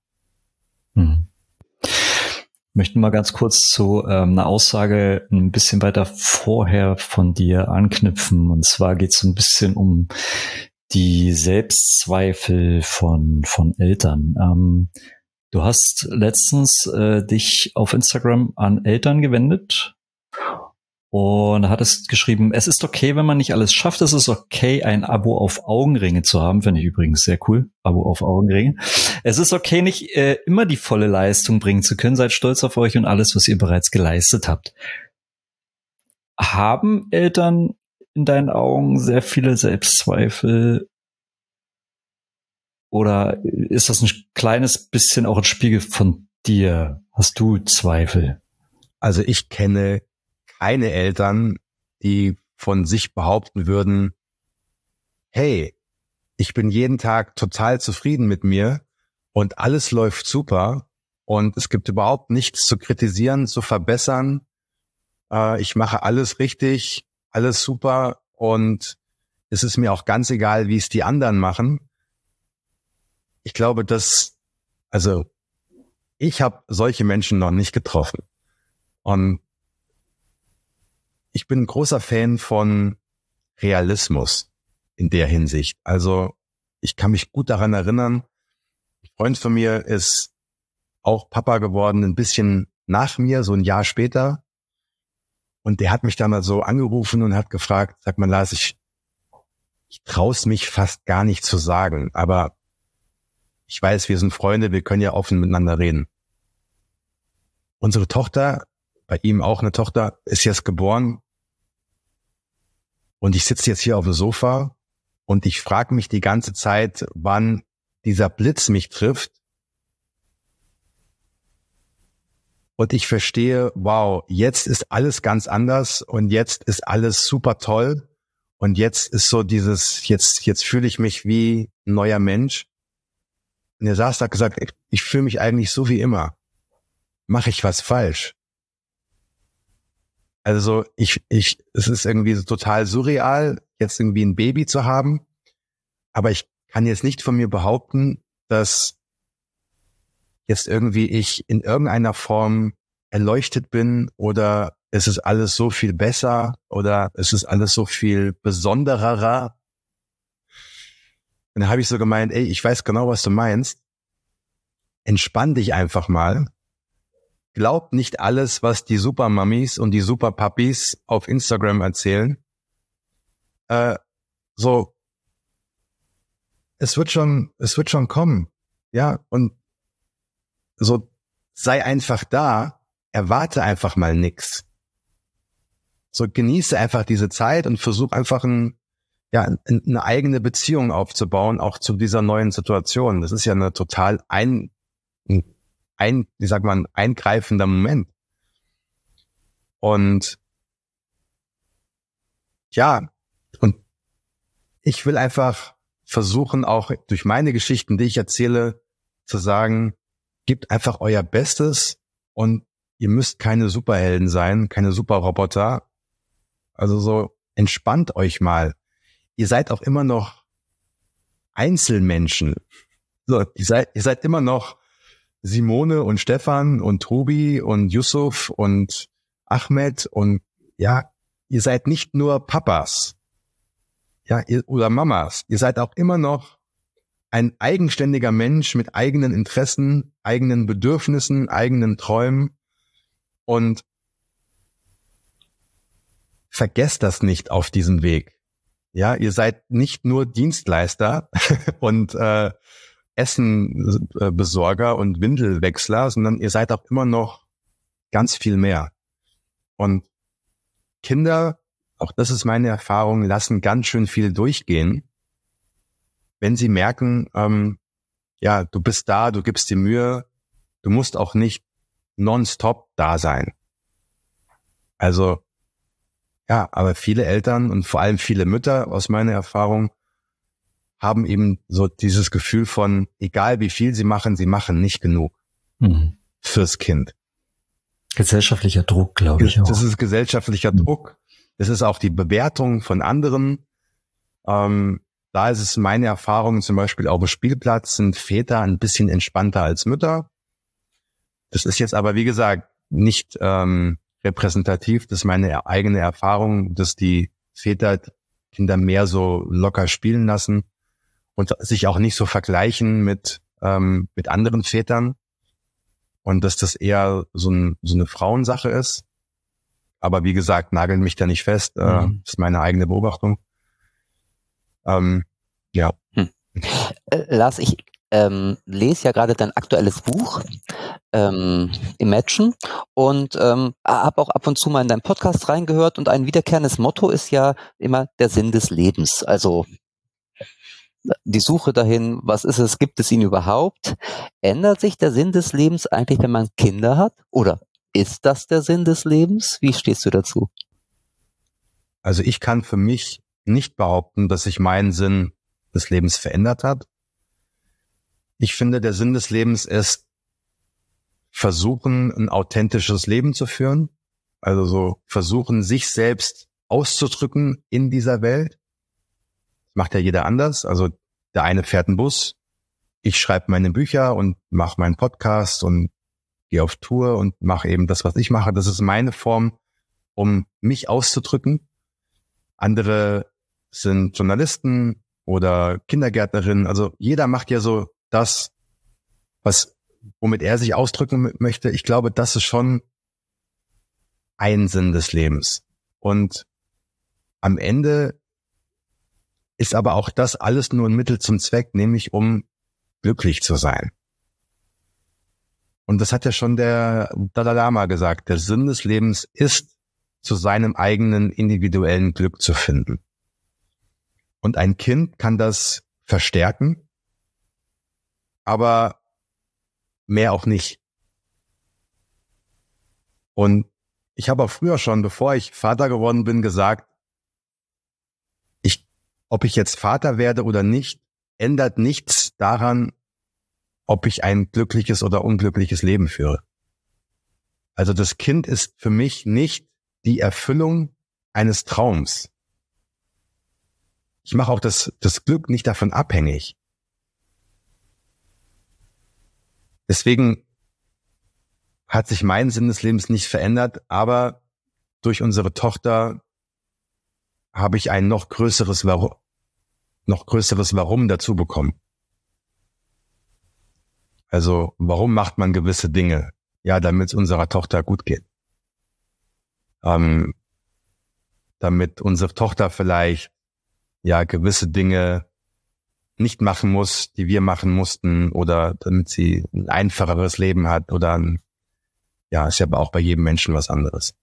Ich möchte mal ganz kurz zu einer Aussage ein bisschen weiter vorher von dir anknüpfen. Und zwar geht es ein bisschen um die Selbstzweifel von Eltern. Du hast letztens dich auf Instagram an Eltern gewendet und hattest geschrieben, es ist okay, wenn man nicht alles schafft. Es ist okay, ein Abo auf Augenringe zu haben. Finde ich übrigens sehr cool. Abo auf Augenringe. Es ist okay, nicht immer die volle Leistung bringen zu können. Seid stolz auf euch und alles, was ihr bereits geleistet habt. Haben Eltern in deinen Augen sehr viele Selbstzweifel? Oder ist das ein kleines bisschen auch ein Spiegel von dir? Hast du Zweifel? Also ich kenne keine Eltern, die von sich behaupten würden, hey, ich bin jeden Tag total zufrieden mit mir und alles läuft super und es gibt überhaupt nichts zu kritisieren, zu verbessern. Ich mache alles richtig, alles super und es ist mir auch ganz egal, wie es die anderen machen. Ich glaube, ich habe solche Menschen noch nicht getroffen. Und ich bin ein großer Fan von Realismus in der Hinsicht. Also ich kann mich gut daran erinnern, ein Freund von mir ist auch Papa geworden, ein bisschen nach mir, so ein Jahr später. Und der hat mich dann mal so angerufen und hat gefragt, sag mal Lars, ich trau's mich fast gar nicht zu sagen, aber ich weiß, wir sind Freunde, wir können ja offen miteinander reden. Unsere Tochter, bei ihm auch eine Tochter, ist jetzt geboren und ich sitze jetzt hier auf dem Sofa und ich frage mich die ganze Zeit, wann dieser Blitz mich trifft und ich verstehe, wow, jetzt ist alles ganz anders und jetzt ist alles super toll und jetzt ist so dieses, jetzt fühle ich mich wie ein neuer Mensch. Und er saß da, hat gesagt, ich fühle mich eigentlich so wie immer. Mache ich was falsch? Also es ist irgendwie so total surreal, jetzt irgendwie ein Baby zu haben. Aber ich kann jetzt nicht von mir behaupten, dass jetzt irgendwie ich in irgendeiner Form erleuchtet bin oder es ist alles so viel besser oder es ist alles so viel besonderer. Und dann habe ich so gemeint, ey, ich weiß genau, was du meinst. Entspann dich einfach mal glaubt nicht alles, was die Supermummies und die Superpuppies auf Instagram erzählen. Es wird schon kommen. Ja, und so sei einfach da, erwarte einfach mal nix. So genieße einfach diese Zeit und versuch einfach eine eigene Beziehung aufzubauen, auch zu dieser neuen Situation. Das ist ja eine total eingreifender Moment. Und ja, und ich will einfach versuchen, auch durch meine Geschichten, die ich erzähle, zu sagen, gebt einfach euer Bestes und ihr müsst keine Superhelden sein, keine Superroboter. Also so entspannt euch mal. Ihr seid auch immer noch Einzelmenschen. So, ihr seid immer noch Simone und Stefan und Tobi und Yusuf und Ahmed und ja, ihr seid nicht nur Papas, ja, oder Mamas. Ihr seid auch immer noch ein eigenständiger Mensch mit eigenen Interessen, eigenen Bedürfnissen, eigenen Träumen und vergesst das nicht auf diesem Weg. Ja, ihr seid nicht nur Dienstleister und Essenbesorger und Windelwechsler, sondern ihr seid auch immer noch ganz viel mehr. Und Kinder, auch das ist meine Erfahrung, lassen ganz schön viel durchgehen, wenn sie merken, du bist da, du gibst dir Mühe, du musst auch nicht nonstop da sein. Also, ja, aber viele Eltern und vor allem viele Mütter aus meiner Erfahrung haben eben so dieses Gefühl von, egal wie viel sie machen nicht genug fürs Kind. Gesellschaftlicher Druck, glaube ich auch. Das ist gesellschaftlicher Druck. Das ist auch die Bewertung von anderen. Da ist es meine Erfahrung, zum Beispiel auf dem Spielplatz sind Väter ein bisschen entspannter als Mütter. Das ist jetzt aber, wie gesagt, nicht repräsentativ. Das ist meine eigene Erfahrung, dass die Väter Kinder mehr so locker spielen lassen und sich auch nicht so vergleichen mit anderen Vätern. Und dass das eher so eine Frauensache ist. Aber wie gesagt, nagelt mich da nicht fest. Das ist meine eigene Beobachtung. Ja. Lars, ich lese ja gerade dein aktuelles Buch, Imagine, und habe auch ab und zu mal in deinen Podcast reingehört, und ein wiederkehrendes Motto ist ja immer der Sinn des Lebens. Also die Suche dahin, was ist es, gibt es ihn überhaupt? Ändert sich der Sinn des Lebens eigentlich, wenn man Kinder hat? Oder ist das der Sinn des Lebens? Wie stehst du dazu? Also ich kann für mich nicht behaupten, dass sich mein Sinn des Lebens verändert hat. Ich finde, der Sinn des Lebens ist, versuchen, ein authentisches Leben zu führen. Also so versuchen, sich selbst auszudrücken in dieser Welt. Das macht ja jeder anders. Also der eine fährt einen Bus, ich schreibe meine Bücher und mache meinen Podcast und gehe auf Tour und mache eben das, was ich mache. Das ist meine Form, um mich auszudrücken. Andere sind Journalisten oder Kindergärtnerinnen. Also jeder macht ja so das, womit er sich ausdrücken möchte. Ich glaube, das ist schon ein Sinn des Lebens. Und am Ende ist aber auch das alles nur ein Mittel zum Zweck, nämlich um glücklich zu sein. Und das hat ja schon der Dalai Lama gesagt. Der Sinn des Lebens ist, zu seinem eigenen individuellen Glück zu finden. Und ein Kind kann das verstärken, aber mehr auch nicht. Und ich habe auch früher schon, bevor ich Vater geworden bin, gesagt, ob ich jetzt Vater werde oder nicht, ändert nichts daran, ob ich ein glückliches oder unglückliches Leben führe. Also das Kind ist für mich nicht die Erfüllung eines Traums. Ich mache auch das Glück nicht davon abhängig. Deswegen hat sich mein Sinn des Lebens nicht verändert, aber durch unsere Tochter habe ich ein noch größeres Warum dazu bekommen. Also, warum macht man gewisse Dinge? Ja, damit es unserer Tochter gut geht. Damit unsere Tochter vielleicht ja gewisse Dinge nicht machen muss, die wir machen mussten, oder damit sie ein einfacheres Leben hat oder ist ja aber auch bei jedem Menschen was anderes.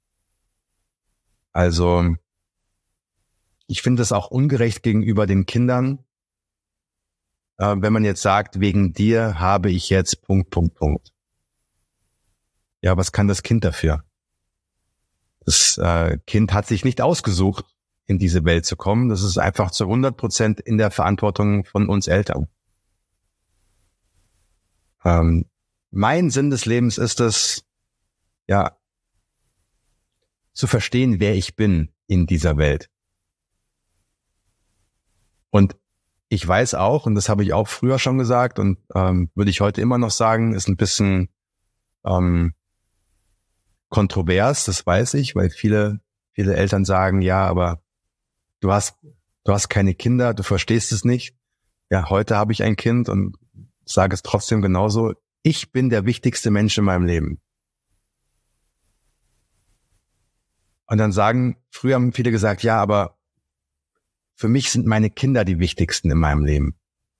Also ich finde es auch ungerecht gegenüber den Kindern, wenn man jetzt sagt, wegen dir habe ich jetzt ... Ja, was kann das Kind dafür? Das Kind hat sich nicht ausgesucht, in diese Welt zu kommen. Das ist einfach zu 100% in der Verantwortung von uns Eltern. Mein Sinn des Lebens ist es, ja, zu verstehen, wer ich bin in dieser Welt. Und ich weiß auch, und das habe ich auch früher schon gesagt und würde ich heute immer noch sagen, ist ein bisschen kontrovers, das weiß ich, weil viele Eltern sagen, ja, aber du hast keine Kinder, du verstehst es nicht. Ja, heute habe ich ein Kind und sage es trotzdem genauso. Ich bin der wichtigste Mensch in meinem Leben. Und dann früher haben viele gesagt, ja, aber für mich sind meine Kinder die wichtigsten in meinem Leben.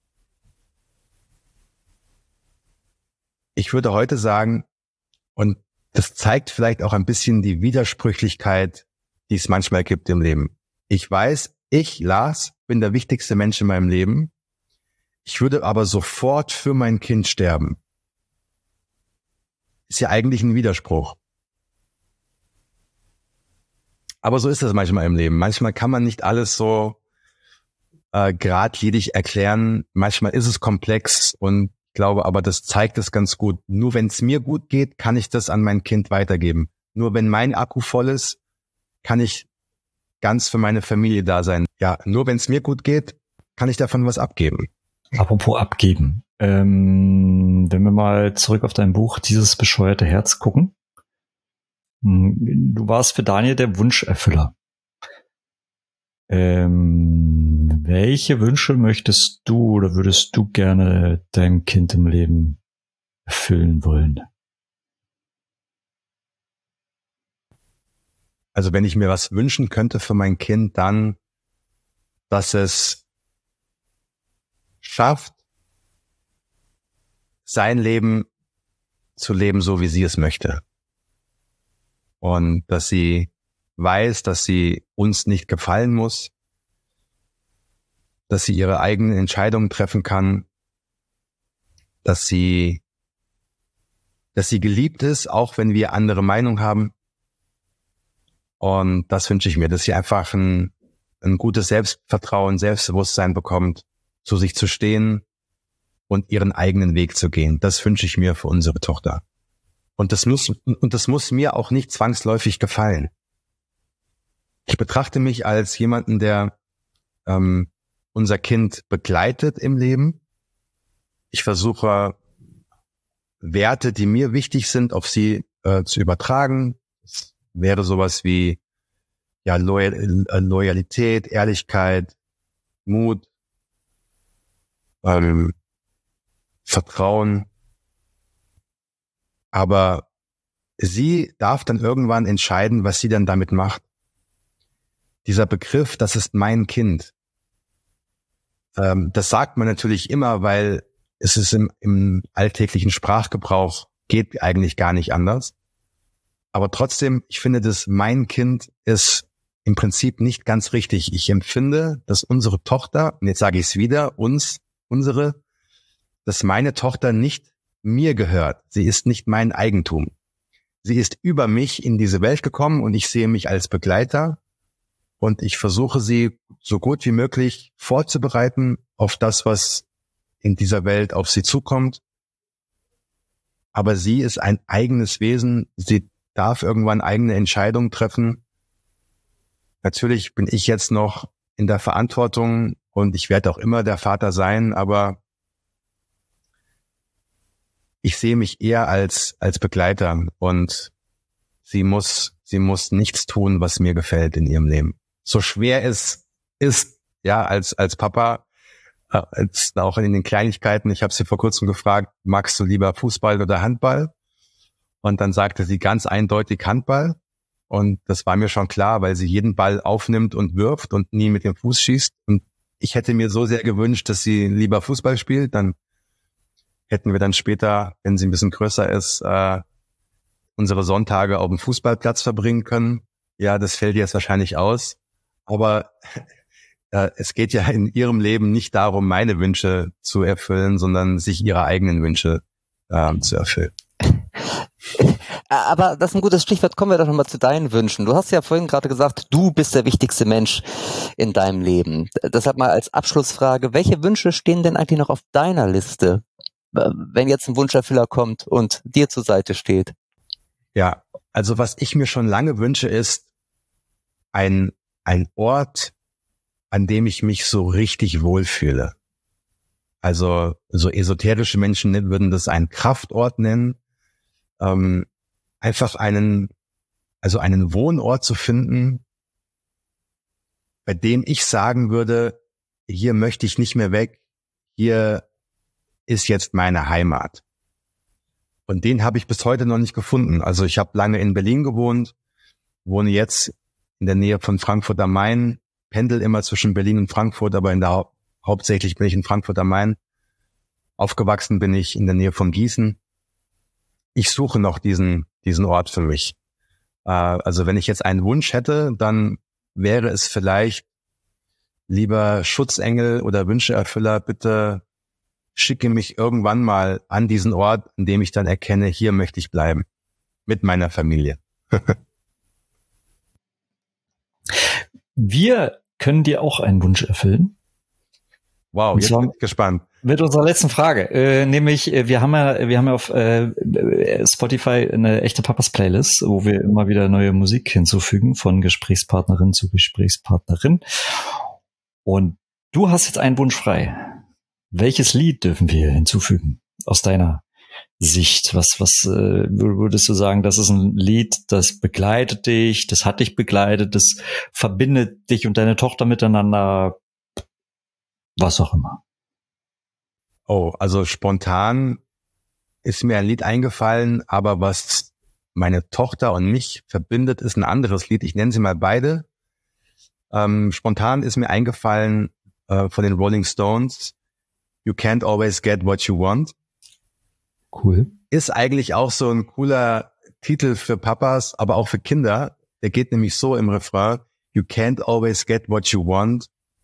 Ich würde heute sagen, und das zeigt vielleicht auch ein bisschen die Widersprüchlichkeit, die es manchmal gibt im Leben. Ich weiß, ich, Lars, bin der wichtigste Mensch in meinem Leben. Ich würde aber sofort für mein Kind sterben. Ist ja eigentlich ein Widerspruch. Aber so ist das manchmal im Leben. Manchmal kann man nicht alles so geradlinig erklären. Manchmal ist es komplex und ich glaube, aber das zeigt es ganz gut. Nur wenn es mir gut geht, kann ich das an mein Kind weitergeben. Nur wenn mein Akku voll ist, kann ich ganz für meine Familie da sein. Ja, nur wenn es mir gut geht, kann ich davon was abgeben. Apropos abgeben. Wenn wir mal zurück auf dein Buch Dieses bescheuerte Herz gucken. Du warst für Daniel der Wunscherfüller. Welche Wünsche möchtest du oder würdest du gerne deinem Kind im Leben erfüllen wollen? Also wenn ich mir was wünschen könnte für mein Kind, dann, dass es schafft, sein Leben zu leben, so wie sie es möchte. Und dass sie weiß, dass sie uns nicht gefallen muss, dass sie ihre eigenen Entscheidungen treffen kann, dass sie geliebt ist, auch wenn wir andere Meinung haben. Und das wünsche ich mir, dass sie einfach ein gutes Selbstvertrauen, Selbstbewusstsein bekommt, zu sich zu stehen und ihren eigenen Weg zu gehen. Das wünsche ich mir für unsere Tochter. Und das muss mir auch nicht zwangsläufig gefallen. Ich betrachte mich als jemanden, der unser Kind begleitet im Leben. Ich versuche, Werte, die mir wichtig sind, auf sie zu übertragen. Das wäre sowas wie Loyalität, Ehrlichkeit, Mut, Vertrauen. Aber sie darf dann irgendwann entscheiden, was sie dann damit macht. Dieser Begriff, das ist mein Kind. Das sagt man natürlich immer, weil es ist im alltäglichen Sprachgebrauch geht eigentlich gar nicht anders. Aber trotzdem, ich finde, das mein Kind ist im Prinzip nicht ganz richtig. Ich empfinde, dass unsere Tochter, und jetzt sage ich es wieder, dass meine Tochter nicht mir gehört. Sie ist nicht mein Eigentum. Sie ist über mich in diese Welt gekommen und ich sehe mich als Begleiter und ich versuche sie so gut wie möglich vorzubereiten auf das, was in dieser Welt auf sie zukommt. Aber sie ist ein eigenes Wesen. Sie darf irgendwann eigene Entscheidungen treffen. Natürlich bin ich jetzt noch in der Verantwortung und ich werde auch immer der Vater sein, aber ich sehe mich eher als Begleiter und sie muss nichts tun, was mir gefällt in ihrem Leben. So schwer es ist, ja, als Papa, jetzt auch in den Kleinigkeiten. Ich habe sie vor kurzem gefragt, magst du lieber Fußball oder Handball? Und dann sagte sie ganz eindeutig Handball. Und das war mir schon klar, weil sie jeden Ball aufnimmt und wirft und nie mit dem Fuß schießt. Und ich hätte mir so sehr gewünscht, dass sie lieber Fußball spielt. Dann hätten wir dann später, wenn sie ein bisschen größer ist, unsere Sonntage auf dem Fußballplatz verbringen können. Ja, das fällt jetzt wahrscheinlich aus. Aber es geht ja in ihrem Leben nicht darum, meine Wünsche zu erfüllen, sondern sich ihre eigenen Wünsche zu erfüllen. Aber das ist ein gutes Stichwort. Kommen wir doch nochmal zu deinen Wünschen. Du hast ja vorhin gerade gesagt, du bist der wichtigste Mensch in deinem Leben. Deshalb mal als Abschlussfrage, welche Wünsche stehen denn eigentlich noch auf deiner Liste, wenn jetzt ein Wunscherfüller kommt und dir zur Seite steht? Ja, also was ich mir schon lange wünsche, ist ein Ort, an dem ich mich so richtig wohlfühle. Also so esoterische Menschen würden das einen Kraftort nennen. Einfach einen Wohnort zu finden, bei dem ich sagen würde, hier möchte ich nicht mehr weg, hier ist jetzt meine Heimat. Und den habe ich bis heute noch nicht gefunden. Also ich habe lange in Berlin gewohnt, wohne jetzt in der Nähe von Frankfurt am Main, pendel immer zwischen Berlin und Frankfurt, aber hauptsächlich bin ich in Frankfurt am Main. Aufgewachsen bin ich in der Nähe von Gießen. Ich suche noch diesen Ort für mich. Also wenn ich jetzt einen Wunsch hätte, dann wäre es vielleicht, lieber Schutzengel oder Wünscheerfüller, bitte schicke mich irgendwann mal an diesen Ort, an dem ich dann erkenne, hier möchte ich bleiben. Mit meiner Familie. Wir können dir auch einen Wunsch erfüllen. Wow, jetzt bin ich gespannt. Mit unserer letzten Frage, nämlich wir haben ja auf Spotify eine echte Papas Playlist, wo wir immer wieder neue Musik hinzufügen von Gesprächspartnerin zu Gesprächspartnerin. Und du hast jetzt einen Wunsch frei. Welches Lied dürfen wir hinzufügen aus deiner Sicht? Was würdest du sagen, das ist ein Lied, das begleitet dich, das hat dich begleitet, das verbindet dich und deine Tochter miteinander, was auch immer? Oh, also spontan ist mir ein Lied eingefallen, aber was meine Tochter und mich verbindet, ist ein anderes Lied. Ich nenne sie mal beide. Spontan ist mir eingefallen von den Rolling Stones, You Can't Always Get What You Want. Cool. Ist eigentlich auch so ein cooler Titel für Papas, aber auch für Kinder. Der geht nämlich so im Refrain, You can't always get what you want,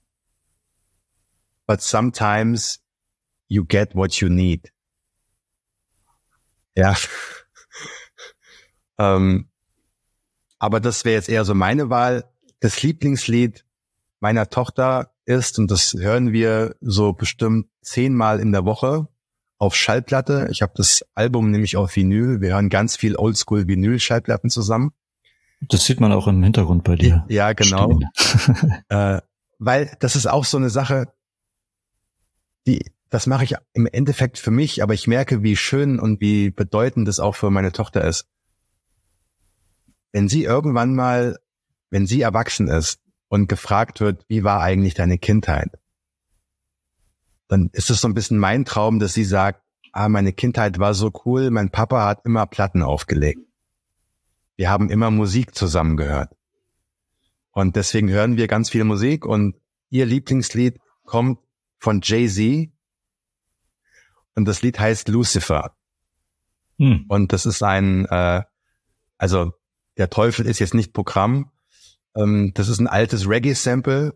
but sometimes you get what you need. Ja. Aber das wäre jetzt eher so meine Wahl. Das Lieblingslied meiner Tochter ist, und das hören wir so bestimmt 10-mal in der Woche auf Schallplatte. Ich habe das Album nämlich auf Vinyl. Wir hören ganz viel Oldschool-Vinyl-Schallplatten zusammen. Das sieht man auch im Hintergrund bei dir. Ja, genau. Weil das ist auch so eine Sache, das mache ich im Endeffekt für mich, aber ich merke, wie schön und wie bedeutend das auch für meine Tochter ist. Wenn sie irgendwann mal, wenn sie erwachsen ist und gefragt wird, wie war eigentlich deine Kindheit? Dann ist es so ein bisschen mein Traum, dass sie sagt, meine Kindheit war so cool, mein Papa hat immer Platten aufgelegt. Wir haben immer Musik zusammen gehört. Und deswegen hören wir ganz viel Musik und ihr Lieblingslied kommt von Jay-Z und das Lied heißt Lucifer. Und das ist also der Teufel ist jetzt nicht Programm, das ist ein altes Reggae-Sample,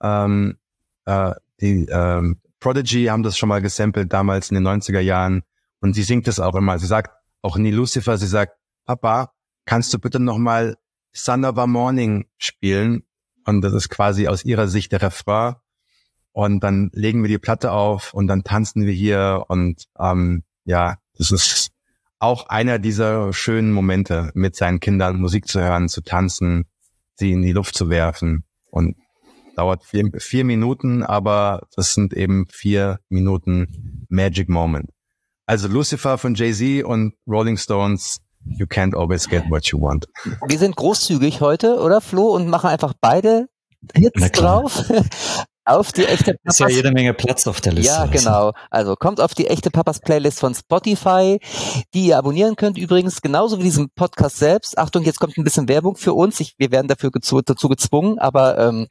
Prodigy haben das schon mal gesampelt damals in den 90er Jahren und sie singt das auch immer. Sie sagt auch nie Lucifer, sie sagt, Papa, kannst du bitte nochmal Son of a Morning spielen? Und das ist quasi aus ihrer Sicht der Refrain. Und dann legen wir die Platte auf und dann tanzen wir hier. Und das ist auch einer dieser schönen Momente, mit seinen Kindern Musik zu hören, zu tanzen, sie in die Luft zu werfen. Und dauert 4 Minuten, aber das sind eben 4 Minuten Magic Moment. Also Lucifer von Jay-Z und Rolling Stones, You can't always get what you want. Wir sind großzügig heute, oder Flo, und machen einfach beide Hits drauf. auf die echte Papas. Ist ja jede Menge Platz auf der Liste. Ja, genau. Also kommt auf die echte Papas Playlist von Spotify, die ihr abonnieren könnt übrigens, genauso wie diesen Podcast selbst. Achtung, jetzt kommt ein bisschen Werbung für uns. Wir werden dafür dazu gezwungen, aber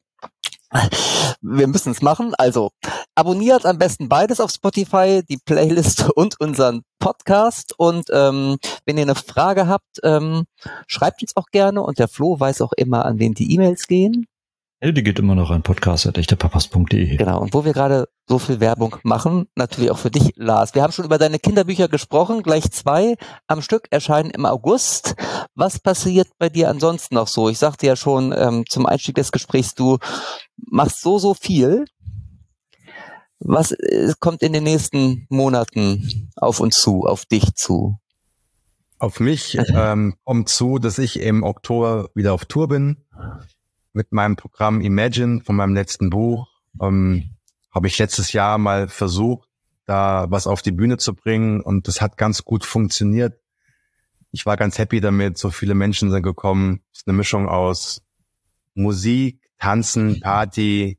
wir müssen es machen. Also abonniert am besten beides auf Spotify, die Playlist und unseren Podcast. Und wenn ihr eine Frage habt, schreibt uns auch gerne. Und der Flo weiß auch immer, an wen die E-Mails gehen. Ja, die geht immer noch an podcast@echtepapas.de. Genau, und wo wir gerade so viel Werbung machen, natürlich auch für dich, Lars. Wir haben schon über deine Kinderbücher gesprochen, gleich 2 am Stück erscheinen im August. Was passiert bei dir ansonsten noch so? Ich sagte ja schon zum Einstieg des Gesprächs, du machst so viel. Was kommt in den nächsten Monaten auf uns zu, auf dich zu? Auf mich kommt zu, dass ich im Oktober wieder auf Tour bin. Mit meinem Programm Imagine von meinem letzten Buch habe ich letztes Jahr mal versucht, da was auf die Bühne zu bringen und das hat ganz gut funktioniert. Ich war ganz happy damit, so viele Menschen sind gekommen. Es ist eine Mischung aus Musik, Tanzen, Party,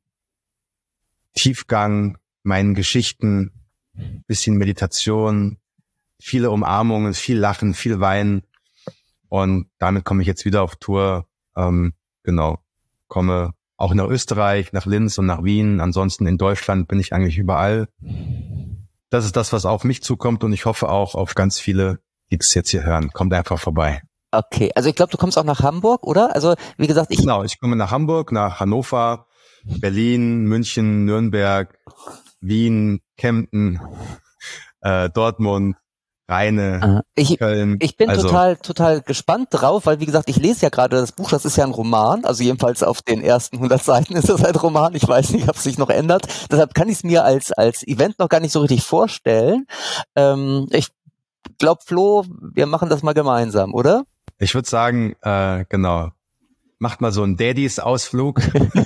Tiefgang, meinen Geschichten, bisschen Meditation, viele Umarmungen, viel Lachen, viel Weinen und damit komme ich jetzt wieder auf Tour. Genau. Komme auch nach Österreich, nach Linz und nach Wien. Ansonsten in Deutschland bin ich eigentlich überall. Das ist das, was auf mich zukommt und ich hoffe auch auf ganz viele, die das jetzt hier hören. Kommt einfach vorbei. Okay, also ich glaube, du kommst auch nach Hamburg, oder? Also wie gesagt, Genau, ich komme nach Hamburg, nach Hannover, Berlin, München, Nürnberg, Wien, Kempten, Dortmund, Rheine, Köln. Ich bin total gespannt drauf, weil wie gesagt, ich lese ja gerade das Buch, das ist ja ein Roman, also jedenfalls auf den ersten 100 Seiten ist das ein Roman, ich weiß nicht, ob es sich noch ändert, deshalb kann ich es mir als Event noch gar nicht so richtig vorstellen. Ich glaube, Flo, wir machen das mal gemeinsam, oder? Ich würde sagen, genau, macht mal so einen Daddys-Ausflug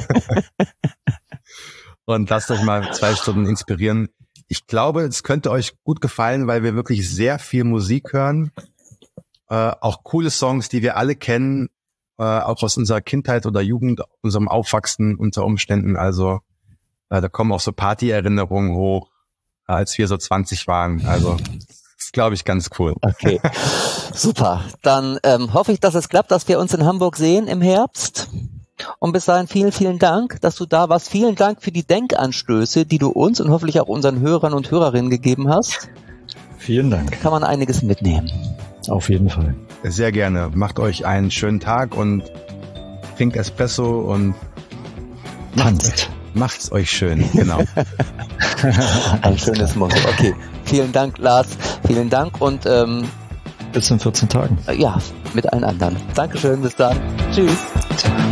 und lasst euch mal 2 Stunden inspirieren. Ich glaube, es könnte euch gut gefallen, weil wir wirklich sehr viel Musik hören. Auch coole Songs, die wir alle kennen, auch aus unserer Kindheit oder Jugend, unserem Aufwachsen unter Umständen. Also da kommen auch so Partyerinnerungen hoch, als wir so 20 waren. Also das ist, glaube ich, ganz cool. Okay, super. Dann hoffe ich, dass es klappt, dass wir uns in Hamburg sehen im Herbst. Und bis dahin vielen, vielen Dank, dass du da warst. Vielen Dank für die Denkanstöße, die du uns und hoffentlich auch unseren Hörern und Hörerinnen gegeben hast. Vielen Dank. Kann man einiges mitnehmen. Auf jeden Fall. Sehr gerne. Macht euch einen schönen Tag und trinkt Espresso und macht's euch schön. Genau. Ein schönes Motto. Okay. Vielen Dank, Lars. Vielen Dank und bis in 14 Tagen. Ja, mit allen anderen. Dankeschön. Bis dann. Tschüss. Ciao.